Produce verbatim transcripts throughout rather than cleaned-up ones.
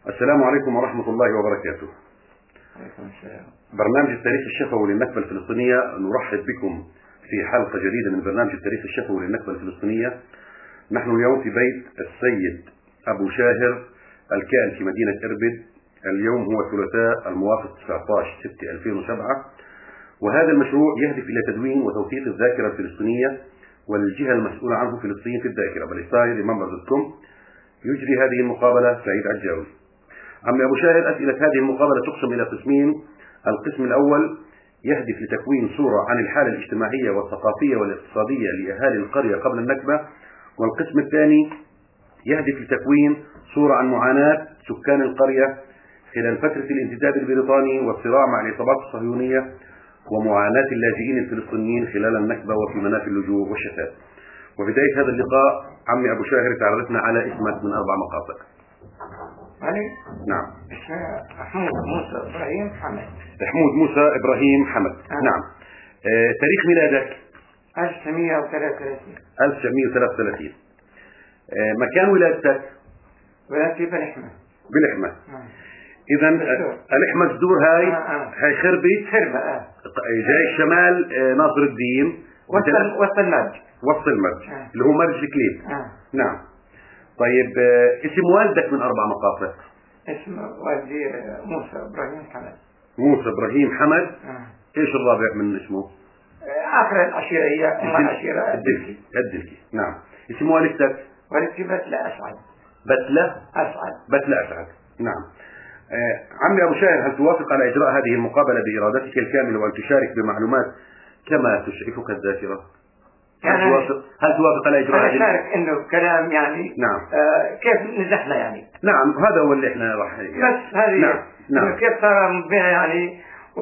السلام عليكم ورحمة الله وبركاته. عليكم السلام. برنامج التاريخ الشفوي للنكبة الفلسطينية، نرحب بكم في حلقة جديدة من برنامج التاريخ الشفوي للنكبة الفلسطينية. نحن اليوم في بيت السيد أبو شاهر الكائن في مدينة إربد. اليوم هو الثلاثاء الموافق تسعة عشر ستة ألفين وسبعة، وهذا المشروع يهدف إلى تدوين وتوثيق الذاكرة الفلسطينية، والجهة المسؤولة عنه فلسطين في الذاكرة بالإسرائيل منبر دوت كوم. يجري هذه المقابلة سعيد عجاوي. عمي أبو شاهر، أسئلة هذه المقابلة تقسم إلى قسمين. القسم الأول يهدف لتكوين صورة عن الحالة الاجتماعية والثقافية والاقتصادية لأهالي القرية قبل النكبة، والقسم الثاني يهدف لتكوين صورة عن معاناة سكان القرية خلال فترة الانتداب البريطاني والصراع مع العصابات الصهيونية ومعاناة اللاجئين الفلسطينيين خلال النكبة وفي منافي اللجوء والشتات. وبداية هذا اللقاء عمي أبو شاهر تعرفنا على اسمك من أربع مقاطع. علي؟ نعم. حمود موسى إبراهيم حمد. حمود موسى إبراهيم حمد. آه. نعم. آه، تاريخ ميلادك؟ ألف وتسعمئة وثلاثة وثلاثين. ألف وتسعمئة وثلاثة وثلاثين. آه، مكان ولادتك؟ ولادتي بالحمة. بالحمة. آه. إذا الحمة الدور هاي آه آه. هاي خربي خربة آه. جاي الشمال. آه، ناصر الدين وسط وسط المرج. وسط المرج آه. اللي هو مرج الكليب. آه. نعم. طيب، آه، اسم والدك من أربع مقاطع؟ اسمه والدي موسى إبراهيم حمد. موسى إبراهيم حمد. آه. إيش الرابع من اسمه؟ آخر العشيرة هي أم العشيرة الدلكي. الدلكي. نعم. اسم والدتك؟ والدتي بتلة أسعد. بتلة أسعد. بتلة أسعد. نعم. آه، عمي أبو شاهر، هل توافق على إجراء هذه المقابلة بإرادتك الكاملة وأن تشارك بمعلومات كما تشرفك الذاكرة؟ هل توافق هل توافق على إجراء هذه؟ أنا شارك إنه كلام يعني. نعم. آه كيف نزحنا يعني. نعم، هذا هو اللي إحنا راح يعني. بس هذه. نعم. نعم. كيف صار بها يعني. و...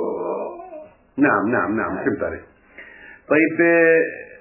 نعم نعم نعم فهمت عليك. طيب، آه،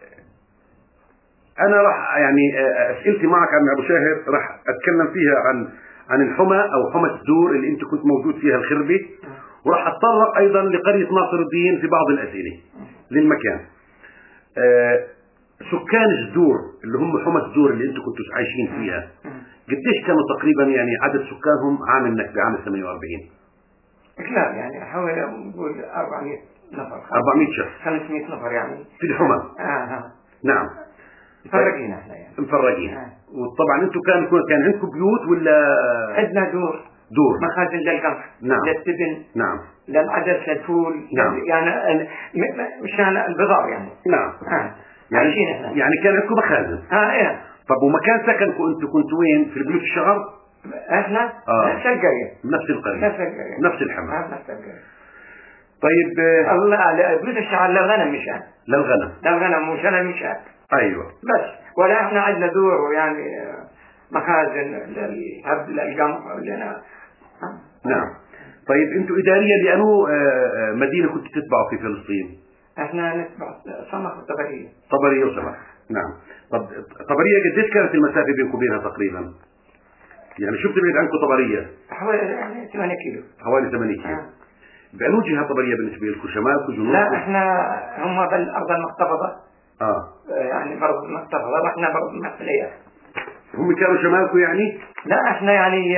أنا راح يعني آه، أسئلتي معك عمي أبو شاهر راح أتكلم فيها عن عن الحمى أو حمى الدور اللي أنت كنت موجود فيها الخربي، وراح أتطرق أيضا لقرية ناصر الدين في بعض الأسئلة للمكان. آه، سكان الجذور اللي هم حمى الدور اللي أنتم كنتوا عايشين فيها، قديش كانوا تقريبا يعني عدد سكانهم عام النكبة عام ثمانية وأربعين؟ لا يعني حوالي نقول أربعمئة نفر. أربعمئة شخص. خمسمئة نفر يعني في الحمى. آه آه. نعم. مفرقين احنا يعني. مفرقين. آه. وطبعا انتم كان كان عندكم بيوت ولا؟ عندنا دور. دور. مخازن للقمح. نعم. للتبن. نعم. للعدس للفول. نعم. يعني مشان البضاعة يعني. نعم. آه. يعني عايشين احنا. يعني كان عندكم مخازن. اه ايه. طب ومكان سكنكم انتم كنتوا وين؟ في البيوت الشعر؟ احنا آه. نفس القرية. نفس القرية. نفس القرية. نفس الحمى. آه نفس القرية. طيب، آه، الله بيوت الشعر للغنم مشان. للغنم. للغنم مشان مشان. ايوه. بس ولا احنا عندنا دور يعني مخازن للهب للقمح لنا. نعم. طيب، انتم اداريا لانه مدينه كنت تتبعوا في فلسطين؟ احنا نتبع صمخ وطبرية. طبرية وسمح. نعم. طب طبرية قديش كانت المسافة بينكم وبينها تقريبا؟ يعني شو بتبعد عنكم طبرية؟ حوالي يعني ثمانية كيلو. حوالي ثمانية كيلو. آه. بأنو جهة طبرية بالنسبة لكم؟ شمالكم جنوبكم؟ لا احنا هم بالارض المختفضة. اه. يعني برضه المختفضة واحنا برضه المحلية. هم كانوا شمالكم يعني؟ لا احنا يعني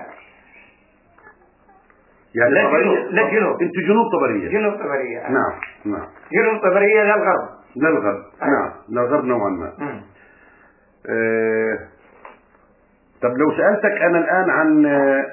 يعني لا طبرية. جنوب. لا جنوب. انتوا جنوب طبرية. جنوب طبرية. آه. نعم نعم. جنوب طبرية للغرب. للغرب. آه. نعم، للغرب نوعا ما. مم. آه. طب لو سألتك أنا الآن عن آه،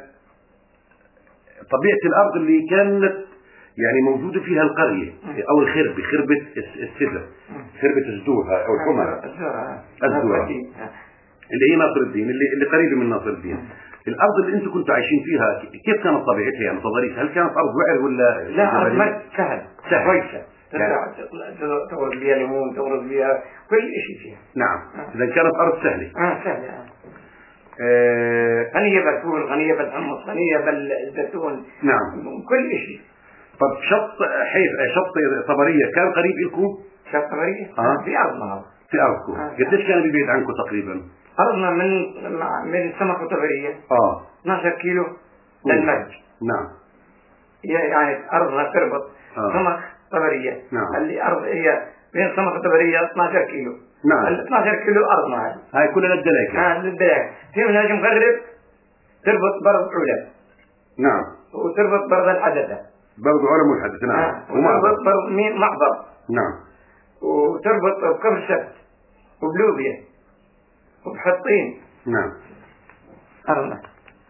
طبيعة الأرض اللي كانت يعني موجودة فيها القرية أو الخربة، خربة السدر، خربة الزدور أو الحمى. الزورة. الزورة اللي هي ناصر الدين، اللي اللي قريبة من ناصر الدين. الأرض اللي أنتم كنتوا عايشين فيها كيف كانت طبيعتها يعني تضاريس؟ هل كانت أرض وعر ولا؟ لا أرض مد سهل. سهل. كويسة. يعني تورد بيها ليمون، تورد بيها كل شيء فيها. نعم. آه. إذا كانت أرض سهلة. آه سهلة. آه. آه. غنية بالفول، غنية بالحمص، غنية بالزيتون. نعم. كل شيء. طب شط حيف شط طبرية كان قريب لكم؟ شط طبرية؟ آه. في أرضنا. في أرضكم. آه. قديش كان بيبعد عنكم تقريبا؟ أرضنا من من سمك وطبرية. آه. اثناشر كيلو للمرج. نعم. يعني أرضنا تربط. آه. سمك طبرية. نعم. اللي أرض هي بين سمك وطبرية اثناشر كيلو. نعم. ال اثناشر كيلو أرضنا هذه. هاي كلها للدلايكة. آه للدلايكة. في منهاج مغرب تربط برض علم. نعم. وتربط برض الحدثة. برض علم والحدث. نعم. آه. وتربط برض مين محضر. نعم. وتربط بكفر سبت وبلوبيا وبحطين. نعم. الله.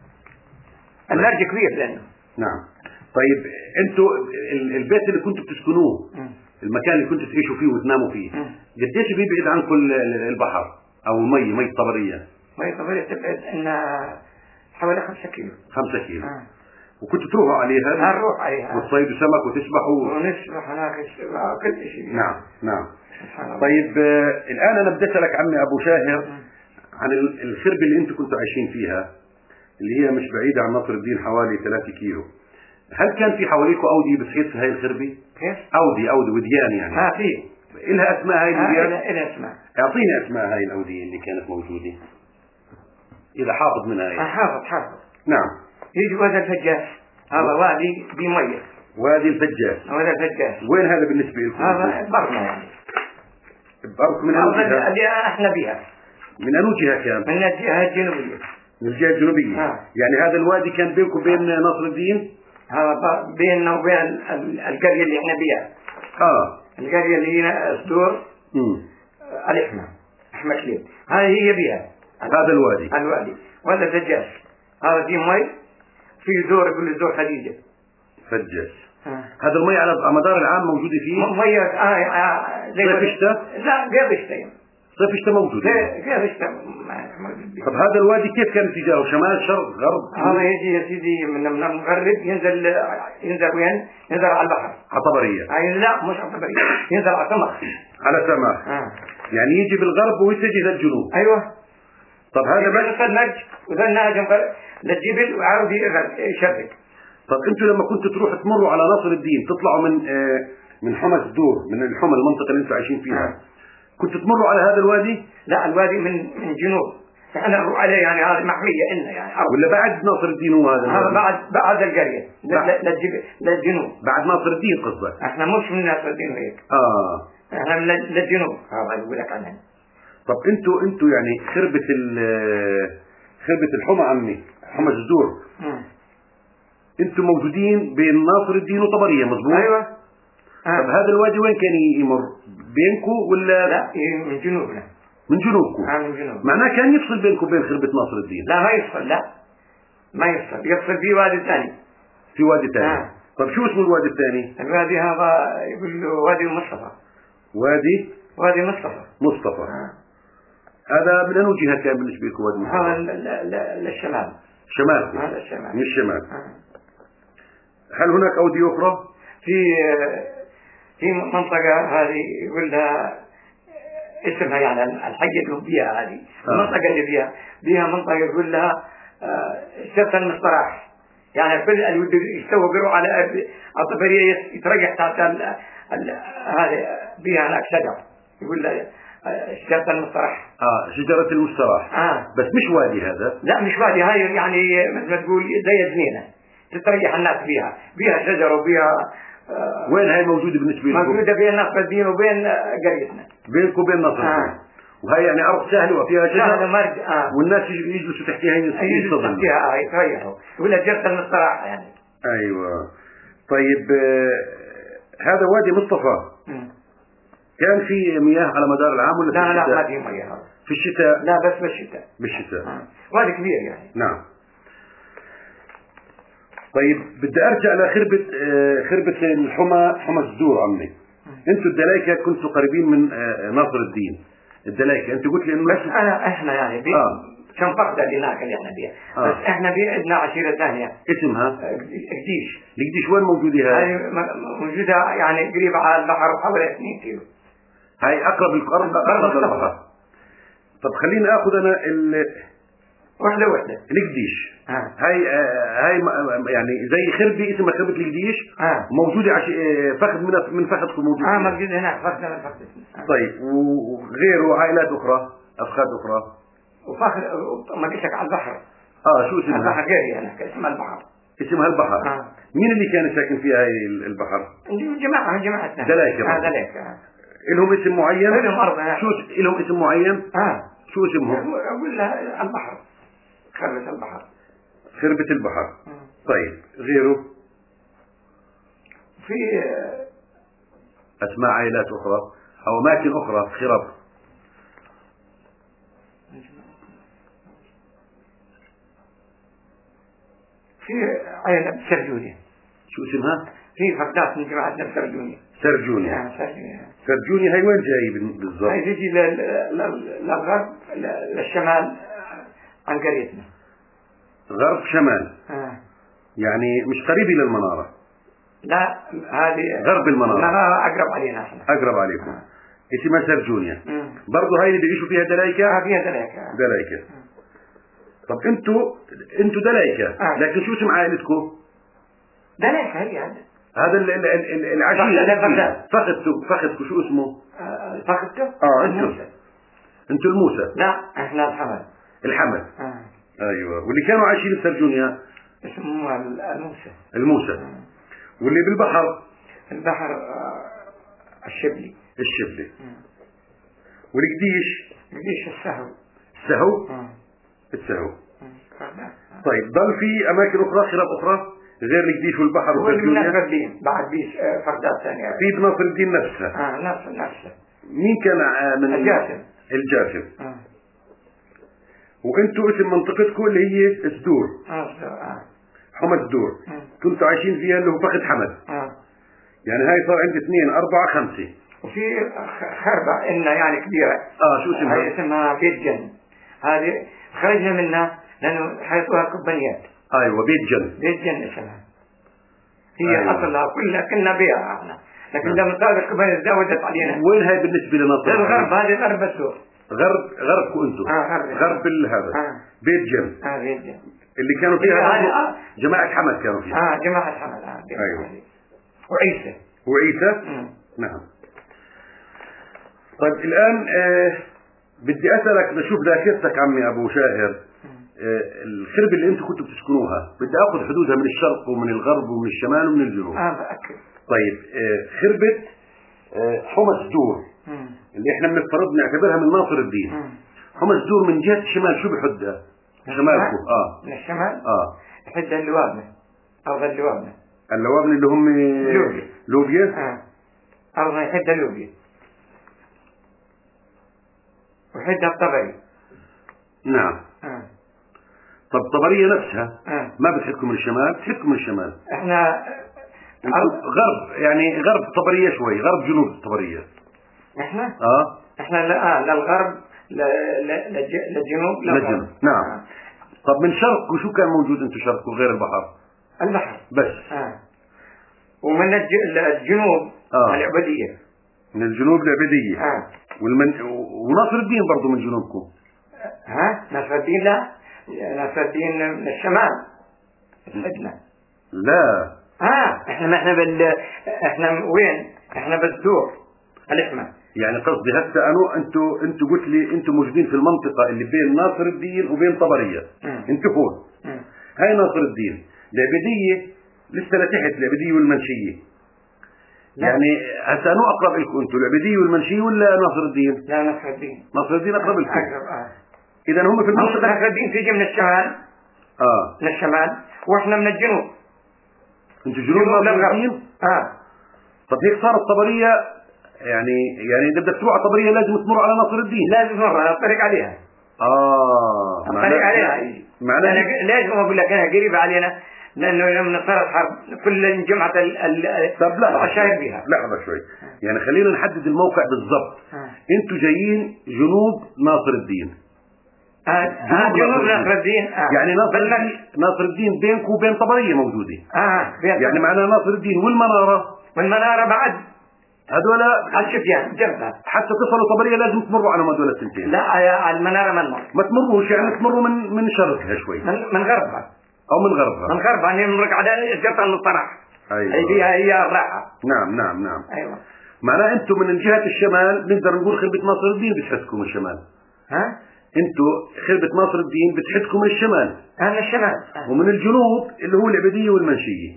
النرج كبير لأنه. نعم. طيب انتوا البيت اللي كنتوا بتسكنوه، م. المكان اللي كنتوا تعيشوا فيه وتناموا فيه، قديش بيبعد عنكم البحر او المي مي طبريه؟ مي طبريه تبعد انها حوالي خمسة كيلو. خمسة كيلو. آه. وكنتوا تروحوا عليها؟ نروح عليها. وتصيدوا سمك وتسبحوا؟ ونسبح هناك كل شيء. نعم نعم. طيب آه الان انا بدي اسالك عمي ابو شاهر م. عن الخربه اللي انتم كنتوا عايشين فيها، اللي هي مش بعيده عن ناصر الدين حوالي ثلاثة كيلو. هل كان في حواليكم أودية بتحيط في هاي الخربة؟ كيف؟ أودية أودية وديان يعني. ها في. إلها أسماء هاي الوديان؟ آه إلها أسماء. أعطيني أسماء هاي الأودية اللي كانت موجودة. إذا حافظ منها هاي. آه حافظ حافظ. نعم. يجي وادي الفجاس، هذا وادي بمية. وادي الفجاس. وادي الفجاس. وين هذا بالنسبة لكم؟ هذا برنا يعني. برك من أنو جهة؟ اللي احنا بها. من أنو جهة كان؟ من الجهة الجنوبية. من الجهة الجنوبية. آه. يعني هذا الوادي كان بينكم وبين ناصر الدين؟ هذا بيننا وبين القرية اللي احنا بيها. اه القرية اللي هنا صدور الإحمى أحمد شليم، هذه هي بيها هذا الوادي. الوادي وهذا فجاس، هذا فيه مي، في زور يقول زور خديجة. فجاس. آه. هذا المي على مدار العام موجودة فيه؟ مية آه آه زي صيف الشتاء؟ لا غير الشتاء. صيف الشتاء موجود. غير الشتاء. طب هذا الوادي كيف كان اتجاهه؟ شمال شرق غرب؟ هذا يجي يا سيدي من من المغرب ينزل ينزل وين؟ ينزل على البحر. على طبرية. أي لا مش على طبرية، ينزل على سمخ. على سمخ. آه. يعني يجي بالغرب ويتجه للجنوب. أيوة. طب هذا بس النج وذا النهج للجبل وعاود يشرق. طب انتوا لما كنتوا تروحوا تمروا على ناصر الدين تطلعوا من آه من حمى الدور، من الحمى المنطقة اللي انتوا عايشين فيها، آه. كنتوا تمروا على هذا الوادي؟ لا الوادي من من جنوب، احنا نروح عليه يعني هذه محمية إلنا يعني أرض. ولا بعد ناصر الدين هو هذا؟ هذا بعد بعد القرية للجبل للجنوب. بعد ناصر الدين قصدك؟ احنا مش من ناصر الدين هيك. اه احنا من للجنوب هذا يقول لك عنها. طب انتوا انتوا يعني خربة خربة الحمى عمي حمى الزدور، انتوا موجودين بين ناصر الدين وطبرية مظبوط؟ ايوه. آه. طب هذا الوادي وين كان يمر؟ بينكم ولا؟ لا من جنوبنا. من جنوبكم؟ آه من جنوب. معناه كان يفصل بينكم وبين خربة ناصر الدين؟ لا ما يفصل، لا ما يفصل، يفصل في وادي ثاني. في وادي ثاني. آه. طب شو اسمه الوادي الثاني؟ الوادي هذا يقول له وادي مصطفى. وادي؟ وادي مصطفى. مصطفى. آه. هذا من أنو جهة كان بالنسبة لكم وادي مصطفى؟ هذا للشمال. شمال. هذا الشمال. من الشمال. آه. هل هناك أودية أخرى؟ في في منطقة هذه يقول لها اسمها يعني الحي اللي بيها هذه. آه. المنطقة اللي بيها بيها منطقة يقول لها شرط المصطراح، يعني كل اللي بده يستوى بيروح على الطبرية يترجع تحت هذا بيها هناك شجر يقول لها شجرة المصطراح. اه شجرة المصطراح. آه. بس مش وادي هذا؟ لا مش وادي، هاي يعني مثل ما تقول زي جنينة تستريح الناس فيها، بيها شجر وبيها آه وين هاي موجودة بالنسبة لكم؟ موجودة بين ناصر الدين وبين قريتنا. بينكم وبين ناصر الدين. آه. وهي يعني أرض سهلة وفيها شجر مرج. آه. والناس يجلسوا تحتها يجلسوا تحتها. آه يتريحوا يقول لك جرة المصطراح يعني. أيوة. طيب آه هذا وادي مصطفى م. كان في مياه على مدار العام ولا في لا الشتاء؟ لا ما في مياه. في الشتاء؟ لا بس بالشتاء. بالشتاء. آه. وادي كبير يعني. نعم. طيب بدي ارجع لخربة آه خربة الحمى حمى الزدور عمي. انتوا الدلايكة كنتوا قريبين من آه ناصر الدين. الدلايكة انت قلت لي انه بس انا احنا يعني بي آه. كم فقدة اللي هناك اللي احنا بيها. آه. بس احنا بي عندنا عشيرة ثانية اسمها قديش. القديش وين موجودة هاي؟ هاي موجودة يعني قريبة على البحر حوالي اثنين كيلو. هاي اقرب القرب اقرب للبحر. طب خليني اخذ انا ال وحدة وحدة القديش. آه. هاي آه هاي يعني زي خربة اسمها خربة القديش. آه. موجودة عش... فخذ من من فخذكم موجود. اه موجودة هناك فخذ من فخذ. آه. طيب وغيره عائلات اخرى افخاذ اخرى. وفخذ ما قلت لك على البحر. اه شو اسمها؟ البحر غيري هناك اسمها البحر. اسمها البحر. آه. مين اللي كان ساكن فيها هاي البحر؟ جماعة جماعتنا. دلايكة. آه دلايكة. آه. لهم اسم معين؟ لهم أرض. شو لهم اسم معين؟ اه شو اسمهم؟ اقول لها البحر. خربة البحر. خربة البحر. طيب غيره؟ في أسماء عائلات أخرى أو أماكن أخرى خرب. في عائلة سرجونيا. شو اسمها؟ في فردات من جماعتنا سرجونيا. سرجونيا. سرجونيا. سرجونيا هي وين جاي بالضبط؟ هي تجي للغرب للشمال عن قريتنا. غرب شمال. آه. يعني مش قريبة للمنارة. لا هذه غرب المنارة. المنارة أقرب علينا احنا. أقرب عليكم. آه. اسمها سرجونيا. برضه هاي اللي بيعيشوا فيها دلايكة؟ آه فيها دلايكة. دلايكة. طب انتوا انتوا دلايكة. آه. لكن شو اسم عائلتكم؟ دلايكة هي هذا. هذا العشيرة. فخذتوا فخذتوا شو اسمه؟ آه فخذته؟ اه انتوا. انتوا الموسى. لا احنا الحمل. الحمل. آه. ايوه، واللي كانوا عايشين في سرجونيا اسمه الموسى. الموسى. آه. واللي بالبحر؟ البحر آه الشبلي. الشبلي. آه. والقديش؟ القديش السهو. السهو؟ آه. السهو. آه. طيب ضل في اماكن اخرى خراب اخرى غير القديش والبحر وسرجونيا؟ بناصر الدين بعد بيش آه فردات ثانية. في بناصر الدين نفسها. اه نفس نفسها. مين كان من الجاسم؟ الجاسم. آه. وانتوا اسم منطقتكم اللي هي السدور. اه اه حمد الدور. كنتوا عايشين فيها اللي هو فخذ حمد. اه يعني هاي صار عندي اثنين أربعة خمسة. وفي خربة إنها يعني كبيرة. اه شو اسمها؟ هاي اسمها بيت جن. هذه خرجنا منها لأنه حيطوها كوبانيات. ايوه بيت جن. بيت جن اسمها. هي أيوة. أصلها كلها كنا بيها احنا. لكن لما صار الكوبانيات زودت علينا. وين هاي بالنسبة لناصر؟ الغرب هذه غرب السور. غرب غربكم انتم. اه غرب. غرب هذا. آه. بيت جن. اه بيت جن. اللي كانوا فيها آه. جماعة حمد كانوا فيها. اه جماعة حمد. آه. ايوه. وعيسى. وعيسى؟ مم. نعم. طيب الآن آه بدي أسألك نشوف ذاكرتك عمي أبو شاهر. آه الخربة اللي أنتم كنتوا بتسكنوها بدي أخذ حدودها من الشرق ومن الغرب ومن الشمال ومن الجنوب. اه بأكد. طيب آه خربة آه حمص دور اللي احنا بنفترض نعتبرها من ناصر الدين. مم. حمص دور من جهة الشمال شو بحدها؟ شمالكم. اه من الشمال؟ اه بحدها اللوابنة أرض اللوابنة. اللوابنة اللي هم لوبيا. لوبيا؟ اه أرض يحدها لوبيا. وحدها الطبري. نعم. آه. طب طبرية نفسها آه. ما بتحكم من الشمال؟ بتحكم من الشمال. احنا غرب يعني غرب طبرية شوي، غرب جنوب طبرية. احنا؟ اه احنا لا آه للغرب للجنوب للجنوب. نعم. آه. طب من شرق وشو كان موجود انتو شرق وغير البحر؟ البحر بس. اه ومن الجنوب آه. العبودية. من الجنوب العبودية. اه والمن... وناصر الدين برضو من جنوبكم. ها ناصر الدين لا ناصر الدين من الشمال. حدنا. لا اه احنا ما احنا بال احنا وين؟ احنا بالدور الاحمر. يعني قصدي هسه انا انتوا انتوا قلت لي انتوا موجودين في المنطقة اللي بين ناصر الدين وبين طبرية. انتوا هون. هاي ناصر الدين. العبودية لسه لتحت العبودية والمنشية. لا. يعني هسه انو اقرب لكم انتوا العبودية والمنشية ولا ناصر الدين؟ لا ناصر الدين. ناصر الدين اقرب لكم. اقرب اه. اذا هم في المنطقة. ناصر الدين تيجي من الشمال. اه من الشمال واحنا من الجنوب. انتوا جنوب ناصر الدين؟ اه. طب هيك صارت طبرية يعني يعني اذا بدك تروح على طبرية لازم تمر على ناصر الدين. لازم تمر على الطريق عليها. اه الطريق عليها. معناه انا لازم اقول لك انا قريب علينا لانه لما صار الحرب كل جمعة العشائر بها. لحظة شوي يعني خلينا نحدد الموقع بالضبط. انتوا جايين جنوب ناصر الدين. آه. جنوب, جنوب ناصر الدين. آه. يعني ناصر الدين ناصر الدين بينكم وبين طبرية موجودة. اه بين يعني معناه ناصر الدين والمنارة. والمنارة بعد هذول الشفيان جنبها. حتى تصلوا طبرية لازم تمروا على هذول السنتين. لا على المنارة ما نمر. ما تمروش يعني تمروا من من شرقها شوي. من, من غربها. او من غربها. من غربها يعني نمرق على جبل الطرح. ايوه. هي فيها هي الراحة. نعم نعم نعم. ايوه. معناه انتم من جهة الشمال نقدر نقول خربة ناصر الدين بتحدكم من الشمال. ها؟ انتوا خربة ناصر الدين بتحدكم من الشمال. من الشمال. آه. ومن الجنوب اللي هو العبودية والمنشية.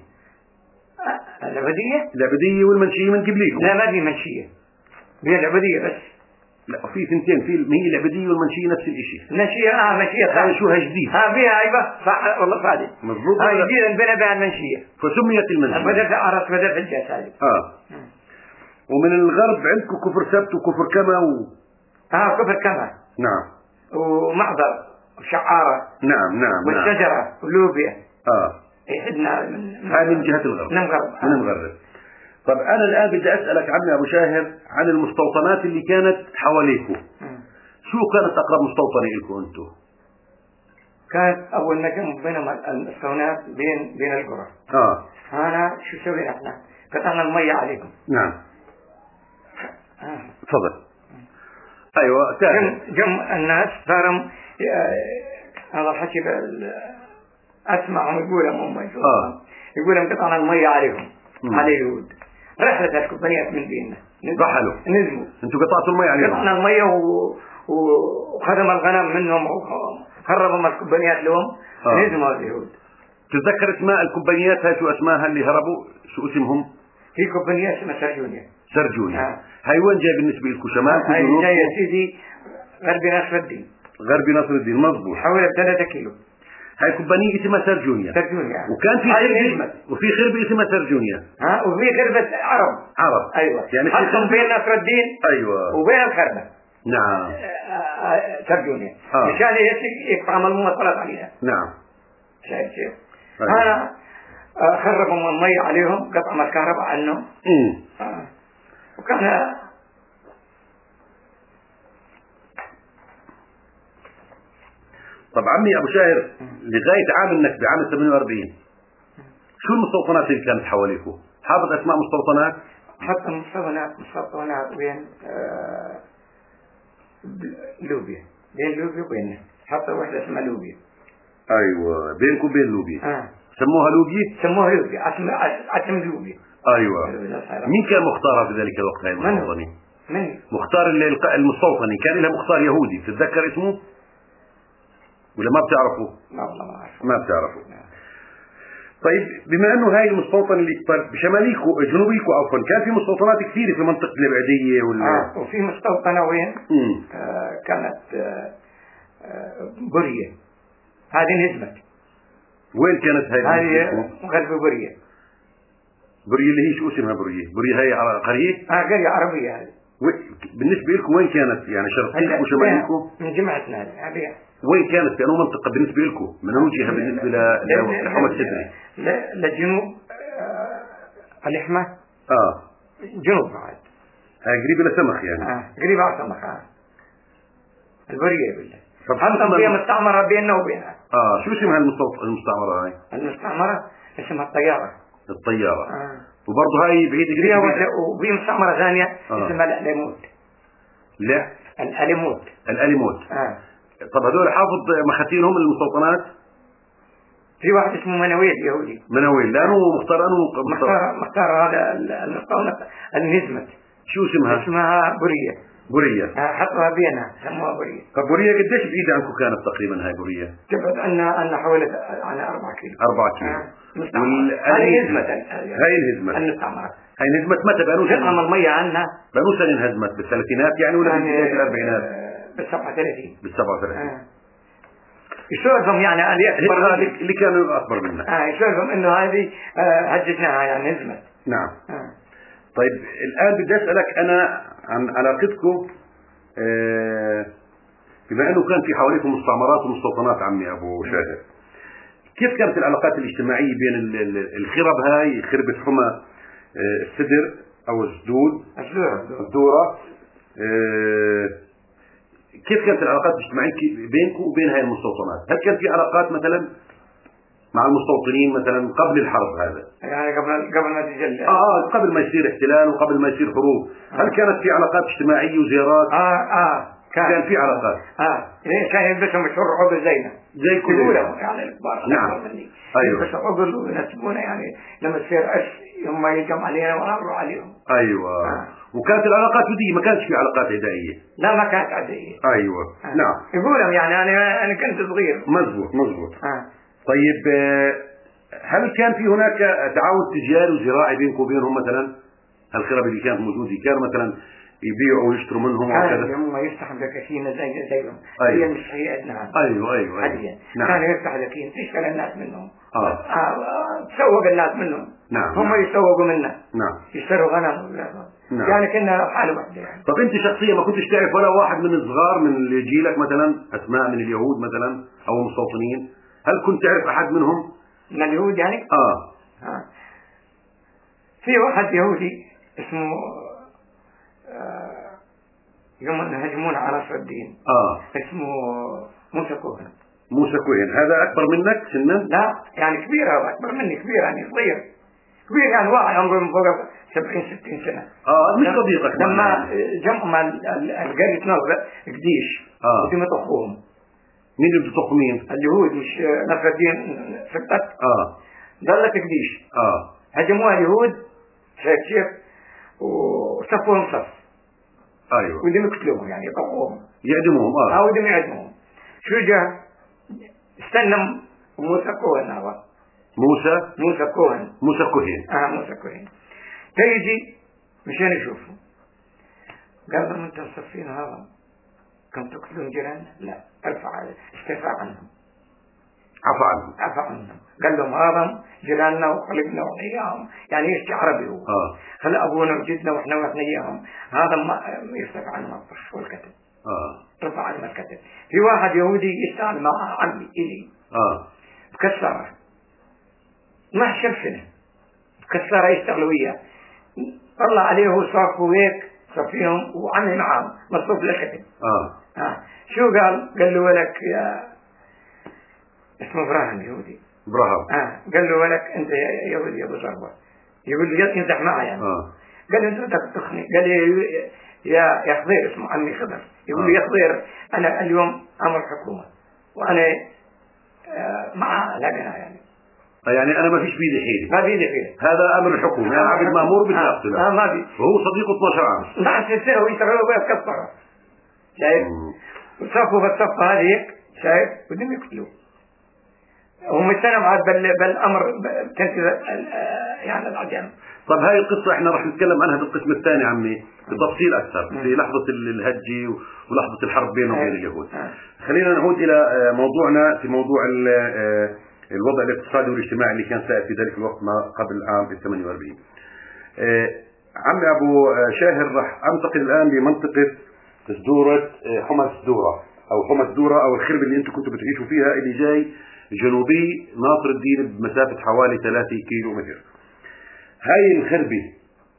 آه. العبودية؟ العبودية والمنشية من قبليكم. لا ما في منشية. هي العبودية بس. لا في ثنتين، في هي العبدية والمنشية نفس الشيء. المنشية اه منشية هذا شو جديد؟ ها فيها ايوه صح والله صادق مضبوط. ها جديد بين بين المنشية فسميت المنشية. بدأ في عرس بدأ في الجاس هذه. اه. ومن الغرب عندكم كفر سبت وكفر كما و... اه كفر كما. نعم. ومعبر وشعارة. نعم نعم. والشجرة نعم. واللوبيا. اه. يحدنا من هاي من جهة الغرب. من الغرب. من الغرب. طب أنا الآن بدي أسألك عمي أبو شاهر عن المستوطنات اللي كانت حواليكم. شو كانت أقرب مستوطنة لكم أنتم؟ كانت أول ما كان بينهم المستوطنات بين بين القرى. آه. أنا شو سوينا إحنا؟ قطعنا المية عليكم. نعم. آه. تفضل. أيوة. جم جم الناس صاروا هذا الحكي أسمعهم يقولهم هم آه. يقولهم قطعنا المية عليهم. مم. على اليهود. رحلت الكوبانيات من بيننا. رحلوا. نزلوا. أنتوا قطعتوا المية عليهم. قطعنا المية و... وخدم الغنم منهم وخربوا الكوبانيات لهم. آه. نزلوا اليهود. تتذكر اسماء الكوبانيات هاي شو اسمها اللي هربوا؟ شو اسمهم؟ في كوبانيات اسمها سرجونيا. سرجونيا. آه. هاي وين جاي بالنسبة لكم؟ شمال؟ هاي جاي يا سيدي غربي نصر الدين. غربي نصر الدين مضبوط. حوالي ثلاثة كيلو. هاي كوبانية اسمها سرجونيا. سرجونيا. وكان في خربة وفي خربة اسمها سرجونيا. ها وفي خربة عرب. عرب. ايوه. يعني حصل بين نصر الدين. ايوه. وبين الخربة. نعم. سرجونيا. آه. مشان يقطعوا المواصلات عليها. نعم. شايف كيف؟ أنا خربوا المي عليهم قطعوا الكهرباء عنهم. آه. وكان طب عمي أبو شاهر لغاية عام النكبة عام ثمانية وأربعين شو المستوطنات اللي كانت حواليكم؟ حافظ أسماء مستوطنات؟ حتى مستوطنات مستوطنات بين آه لوبيا بين لوبيا وبين حتى واحدة اسمها لوبيا. أيوة بينكم بين لوبيا. آه. سموها لوبيا؟ سموها لوبيا عتم عتم لوبيا. أيوة. مين كان مختارها في ذلك الوقت هاي المستوطنة؟ من؟ مختار المستوطنة كان لها مختار يهودي تتذكر اسمه؟ ولا ما بتعرفوا؟ لا والله ما أعرف. ما بتعرفوا. طيب بما انه هاي المستوطنة اللي بشماليكو جنوبيكو عفوا كان في مستوطنات كثيرة في منطقة العبيدية ولا آه. وفي مستوطنة وين؟ آه كانت آه آه برية. هذه انهزمت. وين كانت هاي؟ هذه غرب برية. برية اللي هي شو اسمها برية؟ برية هاي قرية؟ اه قرية عربية هذه. بالنسبة لكم وين كانت؟ يعني شرقيكم وشماليكم؟ من جمعتنا هذه. وين كانت في أنه منطقة بالنسبة لكم؟ من أي جهة بالنسبة لحومة السدري؟ لجنوب آه الحمى. آه. جنوب بعد. هاي قريبة لسمخ يعني. آه قريبة على سمخ. آه. البرية بالله. حتى فيها مستعمرة بيننا وبينها. آه شو اسمها المستعمرة هاي؟ المستعمرة اسمها الطيارة. الطيارة. آه. وبرضه هاي بعيدة فيها وفي مستعمرة ثانية آه. اسمها الأليموت. لا. الأليموت. الأليموت. آه. طب هذول حافظ مخاتينهم المستوطنات؟ في واحد اسمه منويل يهودي. منويل لأنه مختار أنه مختار مختار هذا المستوطنة النزمت. شو اسمها؟ اسمها برية. برية. آه حطوها بينها سموها برية. طب برية قديش بعيد عنكم كانت تقريبا هاي برية؟ تبعد عنا عنا حوالي عن أربعة كيلو. أربعة كيلو. آه. هاي انهزمت. هاي انهزمت. المستعمرة. هاي انهزمت متى بأنو سنة؟ قطعنا المية عنها. بأنو سنة انهزمت بالثلاثينات يعني ولا يعني بالبداية الأربعينات؟ بالسبعة وثلاثين. بالسبعة وثلاثين. آه. يشوفهم يعني اللي أكبر هذه اللي كانوا أكبر منها. آه يشوفهم إنه هذه آه هجتناها يعني هزمت. نعم. آه. طيب الآن بدي أسألك أنا عن علاقتكم آه بما أنه كان في حواليكم مستعمرات ومستوطنات عمي أبو شاهر. كيف كانت العلاقات الاجتماعية بين الخرب هاي خربة حمى آه السدر أو السدود الدورة آه كيف كانت العلاقات الاجتماعية بينكم وبين هاي المستوطنات؟ هل كان في علاقات مثلا مع المستوطنين مثلا قبل الحرب هذا؟ يعني قبل قبل ما تجلى اه قبل ما يصير احتلال وقبل ما يصير حروب، هل كانت في علاقات اجتماعية وزيارات؟ اه اه كان, كان في علاقات. اه ليه كان يلبسهم الشر عقل زينا زي كل يعني الكبار. نعم. ايوه يلبسوا عقل وينسبونا يعني لما تصير عش هم يجمع علينا ونروح عليهم. ايوه. آه. وكانت العلاقات ودية ما كانش في علاقات عدائية؟ لا ما كانت عدائية. ايوه. آه. نعم. يقولهم يعني انا انا كنت صغير. مزبوط مزبوط. آه. طيب هل كان في هناك تعاون تجاري وزراعي بينكم وبينهم مثلا؟ الخرب اللي كانت موجودة كانوا مثلا يبيعوا ويشتروا منهم وكذا. هم يفتح دكاكين زي زيهم. أيوة. هي مش هي نعم. أيوة أيوة. حاليا. نعم. كان يفتح دكاكين تشتري الناس منهم. آه. آه. تسوق الناس منهم. نعم. هم نعم. يسوقوا منا. نعم. يشتروا غنم. نعم. يعني كنا حالة واحدة يعني. طب أنت شخصيا ما كنتش تعرف ولا واحد من الصغار من اللي جيلك مثلا أسماء من اليهود مثلا أو المستوطنين؟ هل كنت تعرف أحد منهم؟ من اليهود يعني؟ آه. آه. في واحد يهودي اسمه آه يوم يهجمون على نصر الدين. آه. اسمه موسى كوهن. موسى كوهن هذا أكبر منك سنا؟ لا يعني كبير، هذا أكبر مني كبير يعني صغير كبير يعني واحد عمره من فوق سبعين ستين سنة. آه مش صديقك. لما جمعوا القرية نصر قديش. آه. بدهم يطخوهم. مين اللي بتطخ مين؟ اليهود مش نصر الدين سقطت. آه. ضلت قديش. آه. هجموها اليهود هيك كيف وصفوهم صف. أيوة. ودهم يقتلوهم يعني يطخوهم. يعدموهم. آه. أو ودهم يعدموهم. شو جاء؟ استنى موسى كوهن هذا. موسى موسى كوهن. موسى كوهن. اه موسى كوهن. تيجي مشان يشوفوا. قال لهم انتم مصفين هذا كم تقتلون جيراننا؟ لا ارفع استرفع عنهم. عفى عنهم. عفى عنهم. قال لهم هذا جيراننا وخلقنا واحنا اياهم، يعني ايش عربي هو؟ اه خلق ابونا وجدنا واحنا واحنا اياهم، هذا ما يرفع عنهم الطش والكتب. اه رفع عنهم الكتب. في واحد يهودي يشتغل مع عمي الي. اه بكسره. ما شفنا. بكسره يشتغلوا وياه. طلع عليه هو صافوا هيك صفيهم وعمي معهم مصروف للكتب. اه اه شو قال؟ قال له ولك يا اسمه ابراهيم يهودي. ابراهيم. اه قال له ولك انت يا يهودي يا ابو ضربه. يقول لي يمزح معي يعني. اه قال له انت بدك تخني. قال لي يا يا خضير اسمه عمي خضر. يقول لي يا خضير انا اليوم امر حكومه وانا آه مع لجنه يعني. يعني انا ما فيش بيدي حيلي. ما بيدي حيلي. هذا امر الحكومه يعني عبد مامور بالمقتل. اه ما بي. وهو صديقه اثني عشر عام. مع سنه ويشتغلوا بها كفره. شايف؟ وصفوا بالصفه هذه هيك شايف؟ بدهم يقتلوه. هم استلموا هذا بال بالامر تنفيذ يعني العجم. طب هاي القصة احنا راح نتكلم عنها بالقسم الثاني عمي بتفصيل اكثر في لحظة الهجة ولحظة الحرب بينهم وبين اليهود. خلينا نعود الى موضوعنا في موضوع الوضع الاقتصادي والاجتماعي اللي كان سائد في ذلك الوقت ما قبل عام ثمانية وأربعين. عمي ابو شاهر راح انتقل الان لمنطقة سدورة حمص دورة او حمص دورة او الخرب اللي انتم كنتوا بتعيشوا فيها اللي جاي جنوبي ناصر الدين بمسافة حوالي ثلاثة كيلو متر. هاي الخربة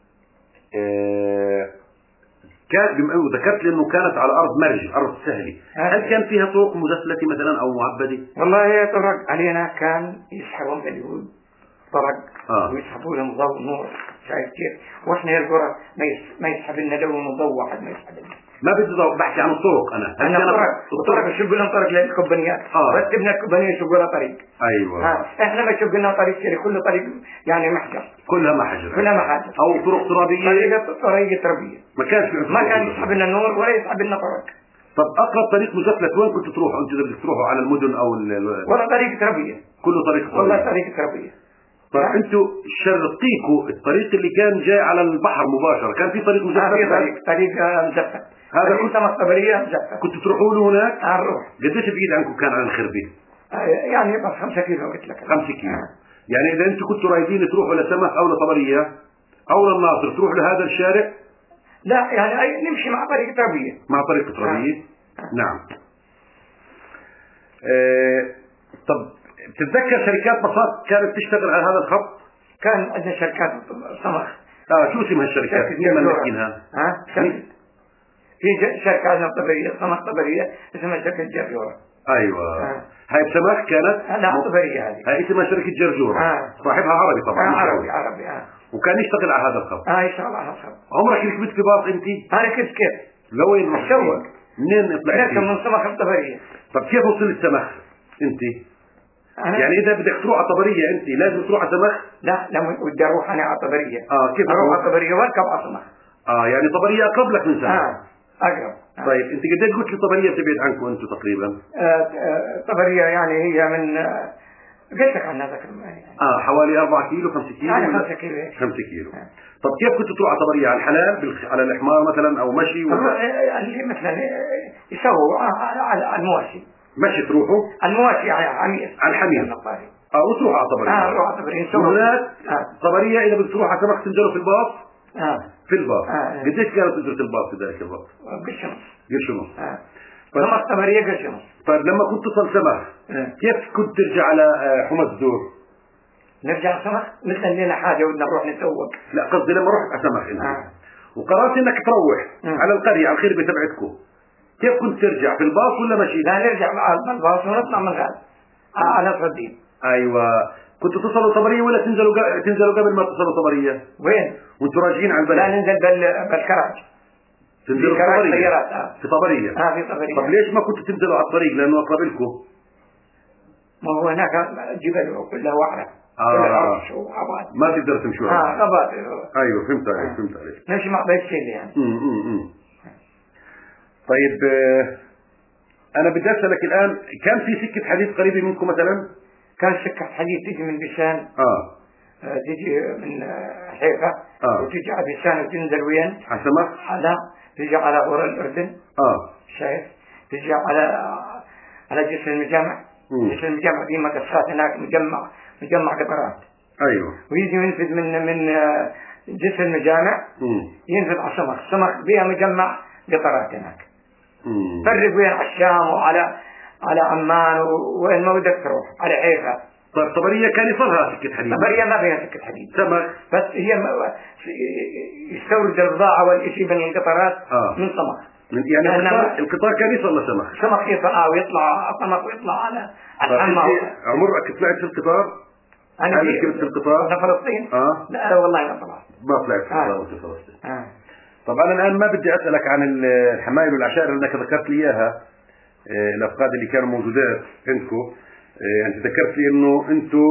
آه كان ذكرت لي انه كانت على ارض مرج ارض سهلة. هل كان فيها طرق مزفلة مثلا او معبدة؟ والله هي طرق علينا كان يسحبون اليهود طرق آه. ويسحبوا لهم ضوء نور شايف كيف؟ واحنا القرى ما يسحب لنا لون وضوء واحد ما يسحب لنا. ما بدي بحكي عن الطرق انا. انا الطرق الطرق شو لهم طريق للكوبانيات. آه. رتبنا الكوبانيات شو لها طريق. ايوه. ها. احنا ما شو لنا طريق كذا كله طريق يعني محجر. كلها محجر. كلها محجر. او طرق ترابيه. طريقه طريقه ترابيه. ما كانش في ما كان يسحب لنا نور ولا يسحب لنا طرق. طب اقرب طريق مزفلت وين كنتوا تروحوا انتوا اذا بدكم تروحوا على المدن او ولا طريق ترابيه. كله طريق ترابيه. والله طريق ترابيه. طيب انتوا شرقيكوا الطريق اللي كان جاي على البحر مباشرة كان في طريق مزفت؟ في طريق طريق مزفت. هذا كنت مقبرية مزفت. كنتوا تروحوا له هناك؟ نروح. قديش بعيد عنكم كان عن الخربة؟ يعني بس خمسة كيلو قلت لك. خمسة كيلو. آه. يعني إذا أنتوا كنتوا رايدين تروحوا لسمح أو لطبرية أو للناصر تروحوا لهذا الشارع؟ لا يعني أي نمشي مع طريق ترابية. مع طريق ترابية؟ آه. نعم. آه. طب تتذكر شركات بساط كانت تشتغل على هذا الخط؟ كان عندنا شركات صمغ. اه شو اسمها الشركات؟ مين مالكينها؟ ها؟ في شركة عندنا طبرية صمغ طبرية اسمها شركة جرجورة. ايوه. آه. هاي بسمغ كانت؟ لا طبرية هذه. هاي اسمها شركة جرجورة. آه. صاحبها عربي طبعا. آه عربي عربي اه. وكان يشتغل على هذا الخط. اه يشتغل على هذا الخط. عمرك ركبت في باص انت؟ انا كيف كيف؟ لوين رحت؟ سوق. منين طلعتي؟ من سمخ الطبرية. طب كيف وصلت سمخ انت؟ يعني اذا بدك تروح على طبرية انت لازم تروح على سمخ؟ لا لما بدي اروح انا على طبرية. اه كيف اروح على طبرية واركب على سمخ. اه يعني طبرية اقرب لك من سمخ. اه اقرب. آه. طيب انت قديش قلت لي طبرية تبعد عنكم انتم تقريبا؟ آه آه طبرية يعني هي من آه قلت لك عن هذاك يعني. اه حوالي أربعة كيلو خمسة كيلو يعني خمسة كيلو هيك. خمسة كيلو. آه. طب كيف كنت تروح على طبرية؟ على الحلال بالخ... على الحمار مثلا او مشي ولا اللي مثلا يسووا على المواشي مشي تروحوا المواشي على عمير على الحمير اه وتروح على طبرية اه روح على طبرية نسوي هناك آه. طبرية اذا بدك تروح على سمك تنزلوا في الباص اه في الباص آه. قديش كانت اجرة الباص في ذلك الوقت؟ قرش ونص قرش ونص اه سمك طبرية قرش ونص. طيب لما كنت تصل سمك آه. كيف كنت ترجع على حمى الدور؟ نرجع سمك مثل لنا حاجة بدنا نروح نسوق. لا قصدي لما رحت على سمك انت آه. وقررت انك تروح م. على القرية على الخربة تبعتكم كيف كنت ترجع في الباص ولا مشي؟ لا نرجع على الباص ونطلع من غاد على نصر الدين. ايوه كنتوا تصلوا طبرية ولا تنزلوا ق... تنزلوا قبل ما تصلوا طبرية؟ وين؟ وانتوا راجعين على البلد؟ لا ننزل بال... بالكراج. تنزلوا في طبرية؟ آه. في طبرية؟ اه في طبرية. طب ليش ما كنتوا تنزلوا على الطريق لانه اقرب لكم؟ ما هو هناك جبل وكلها وعرة. اه وغابات. ما تقدر تمشوا. اه غابات. ايوه فهمت عليك آه. فهمت عليك. نمشي مع بيتشيل يعني. امم امم طيب آه انا بدي اسالك الان كان في سكة حديد قريبة منكم مثلا؟ كان سكة حديد تيجي من بيشان اه, آه تيجي من حيفا آه. وتيجي على بيشان وتنزل وين؟ على سمك؟ على تيجي على غور الأردن. اه شايف؟ تيجي على على جسر المجامع. جسر المجامع دي مقصات هناك مجمع مجمع قطارات. ايوه. ويجي ينفذ من من جسر المجامع مم. ينفذ على سمك، سمك بها مجمع قطارات هناك. مم. فرق وين على الشام وعلى على عمان وين ما بدك تروح على حيفا. طيب طبرية كان يصلها سكة حديد؟ طبرية ما فيها سكة حديد. سمك. بس هي يستورد البضاعة والإشي بين القطارات آه. من سمك. يعني القطار القطار كان يصل لسمك. سمك يطلع ويطلع سمك ويطلع على الحمى. عمرك طلعت في القطار؟ أنا في في القطار؟ أنا فلسطين. آه. لا والله ما طلعت. ما طلعت في القطار آه. في فلسطين. آه. طب أنا الآن ما بدي أسألك عن الحمايل والعشائر اللي ذكرت لي إياها الأفقاد اللي كانوا موجودات عندكم. أنت ذكرت لي إنه أنتوا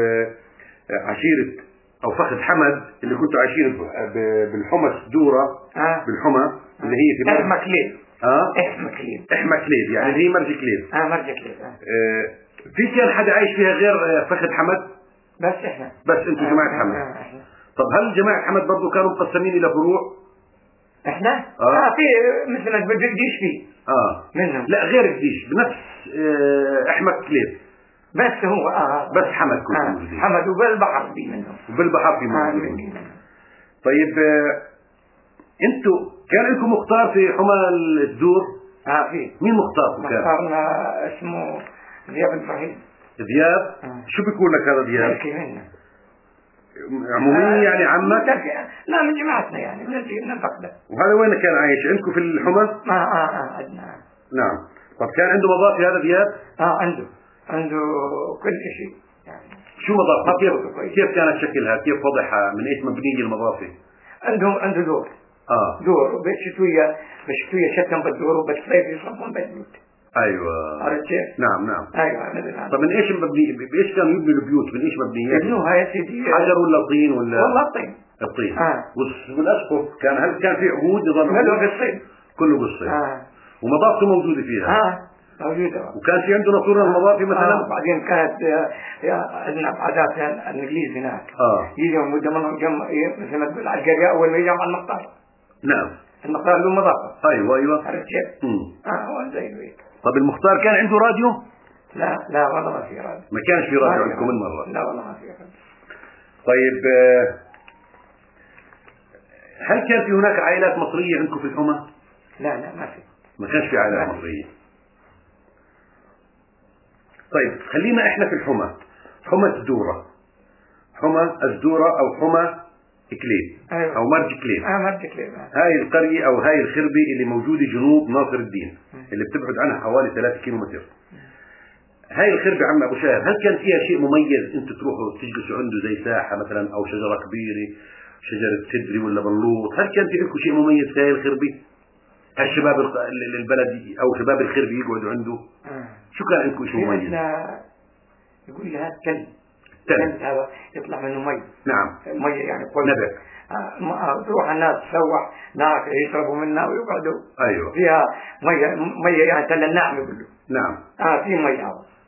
عشيرة أو فخذ حمد اللي كنتوا عايشين بالحمى الدورة آه. بالحمى اللي هي في إحمى كليب. اه إحمى كليب. إحمى كليب يعني اللي هي مرج كليب. اه مرج كليب. آه. آه. في كان حدا عايش فيها غير فخذ حمد؟ بس إحنا. بس أنتوا جماعة آه. حمد. آه. آه. طب هل جماعة حمد برضو كانوا مقسمين إلى فروع؟ إحنا؟ آه, آه في مثل ما بديش فيه. آه منهم. لا غير الديش بنفس آه إحمى كليب. بس هو آه. بس حمد كنتوا آه. موجودين. حمد وبالبحر في منهم. وبالبحر في موجودين. آه طيب آه أنتوا كان لكم مختار في حمى الدور؟ اه في. مين مختار كان؟ مختارنا اسمه ذياب الفهيم. ذياب؟ آه. شو بيكون لك هذا ذياب؟ ملكي منا. عموميا آه يعني عمك؟ لا من جماعتنا يعني من الفقدة. وهذا وين كان عايش؟ عندكم في الحمى؟ اه اه اه عندنا. نعم. طب كان عنده مضافي هذا ذياب؟ اه عنده عنده كل شيء يعني. شو مضافي؟ كيف كيف كانت شكلها؟ كيف وضعها؟ من ايش مبنية المضافي؟ عنده عنده دور. اه دور وبالشتوية بالشتوية شتم بالدور وبالصيف يصبون بالبيوت. ايوه. عرفت كيف؟ نعم نعم. ايوه نعم. طب من ايش مبني؟ بايش كانوا يبنوا البيوت؟ من ايش مبنيات؟ يبنوها يا سيدي. حجر ولا طين ولا؟ والله طين. الطين. اه. والاسقف كان هل كان في عمود نظام؟ كله بالصين. كله بالصين. اه. ومضافته موجودة فيها. اه. موجودة. وكان في عندنا صورة المضافي مثلا؟ آه. بعدين كانت عندنا عادات الانجليز هناك. اه. يجوا منهم جم مثل ما تقول على القرية اول ما يجوا على المقطار. نعم. المقطار له مضافة. ايوه ايوه. عرفت كيف؟ اه هو زي هيك. طب المختار كان عنده راديو؟ لا لا والله ما في راديو. ما كانش في راديو عندكم من مرة؟ لا والله ما في راديو. طيب هل كان في هناك عائلات مصرية عندكم في الحمى؟ لا لا ما في. ما كانش في عائلات مصرية. طيب خلينا احنا في الحمى، حمى الدورة، حمى الدورة او حمى كليب. أيوة. او مرج كليب. اه مرج كليب. هاي القرية او هاي الخربة اللي موجودة جنوب ناصر الدين اللي بتبعد عنها حوالي ثلاثة كيلو متر. هاي الخربة عم ابو شاهر هل كان فيها شيء مميز انتوا تروحوا تجلسوا عنده زي ساحة مثلا او شجرة كبيرة شجرة سدري ولا بلوط؟ هل كان في لكم شيء مميز في هاي الخربة؟ هالشباب البلد او شباب الخربة يقعدوا عنده؟ آه. شو كان عندكم شيء مميز؟ يقول لي هذا تل. تل هذا يطلع منه مي. نعم. مي يعني كويس. نبع. آه تروح الناس تسوح نار يشربوا منها ويقعدوا. ايوه. فيها مي مي يعني تل الناعم يقولوا. نعم. اه في مي هذا.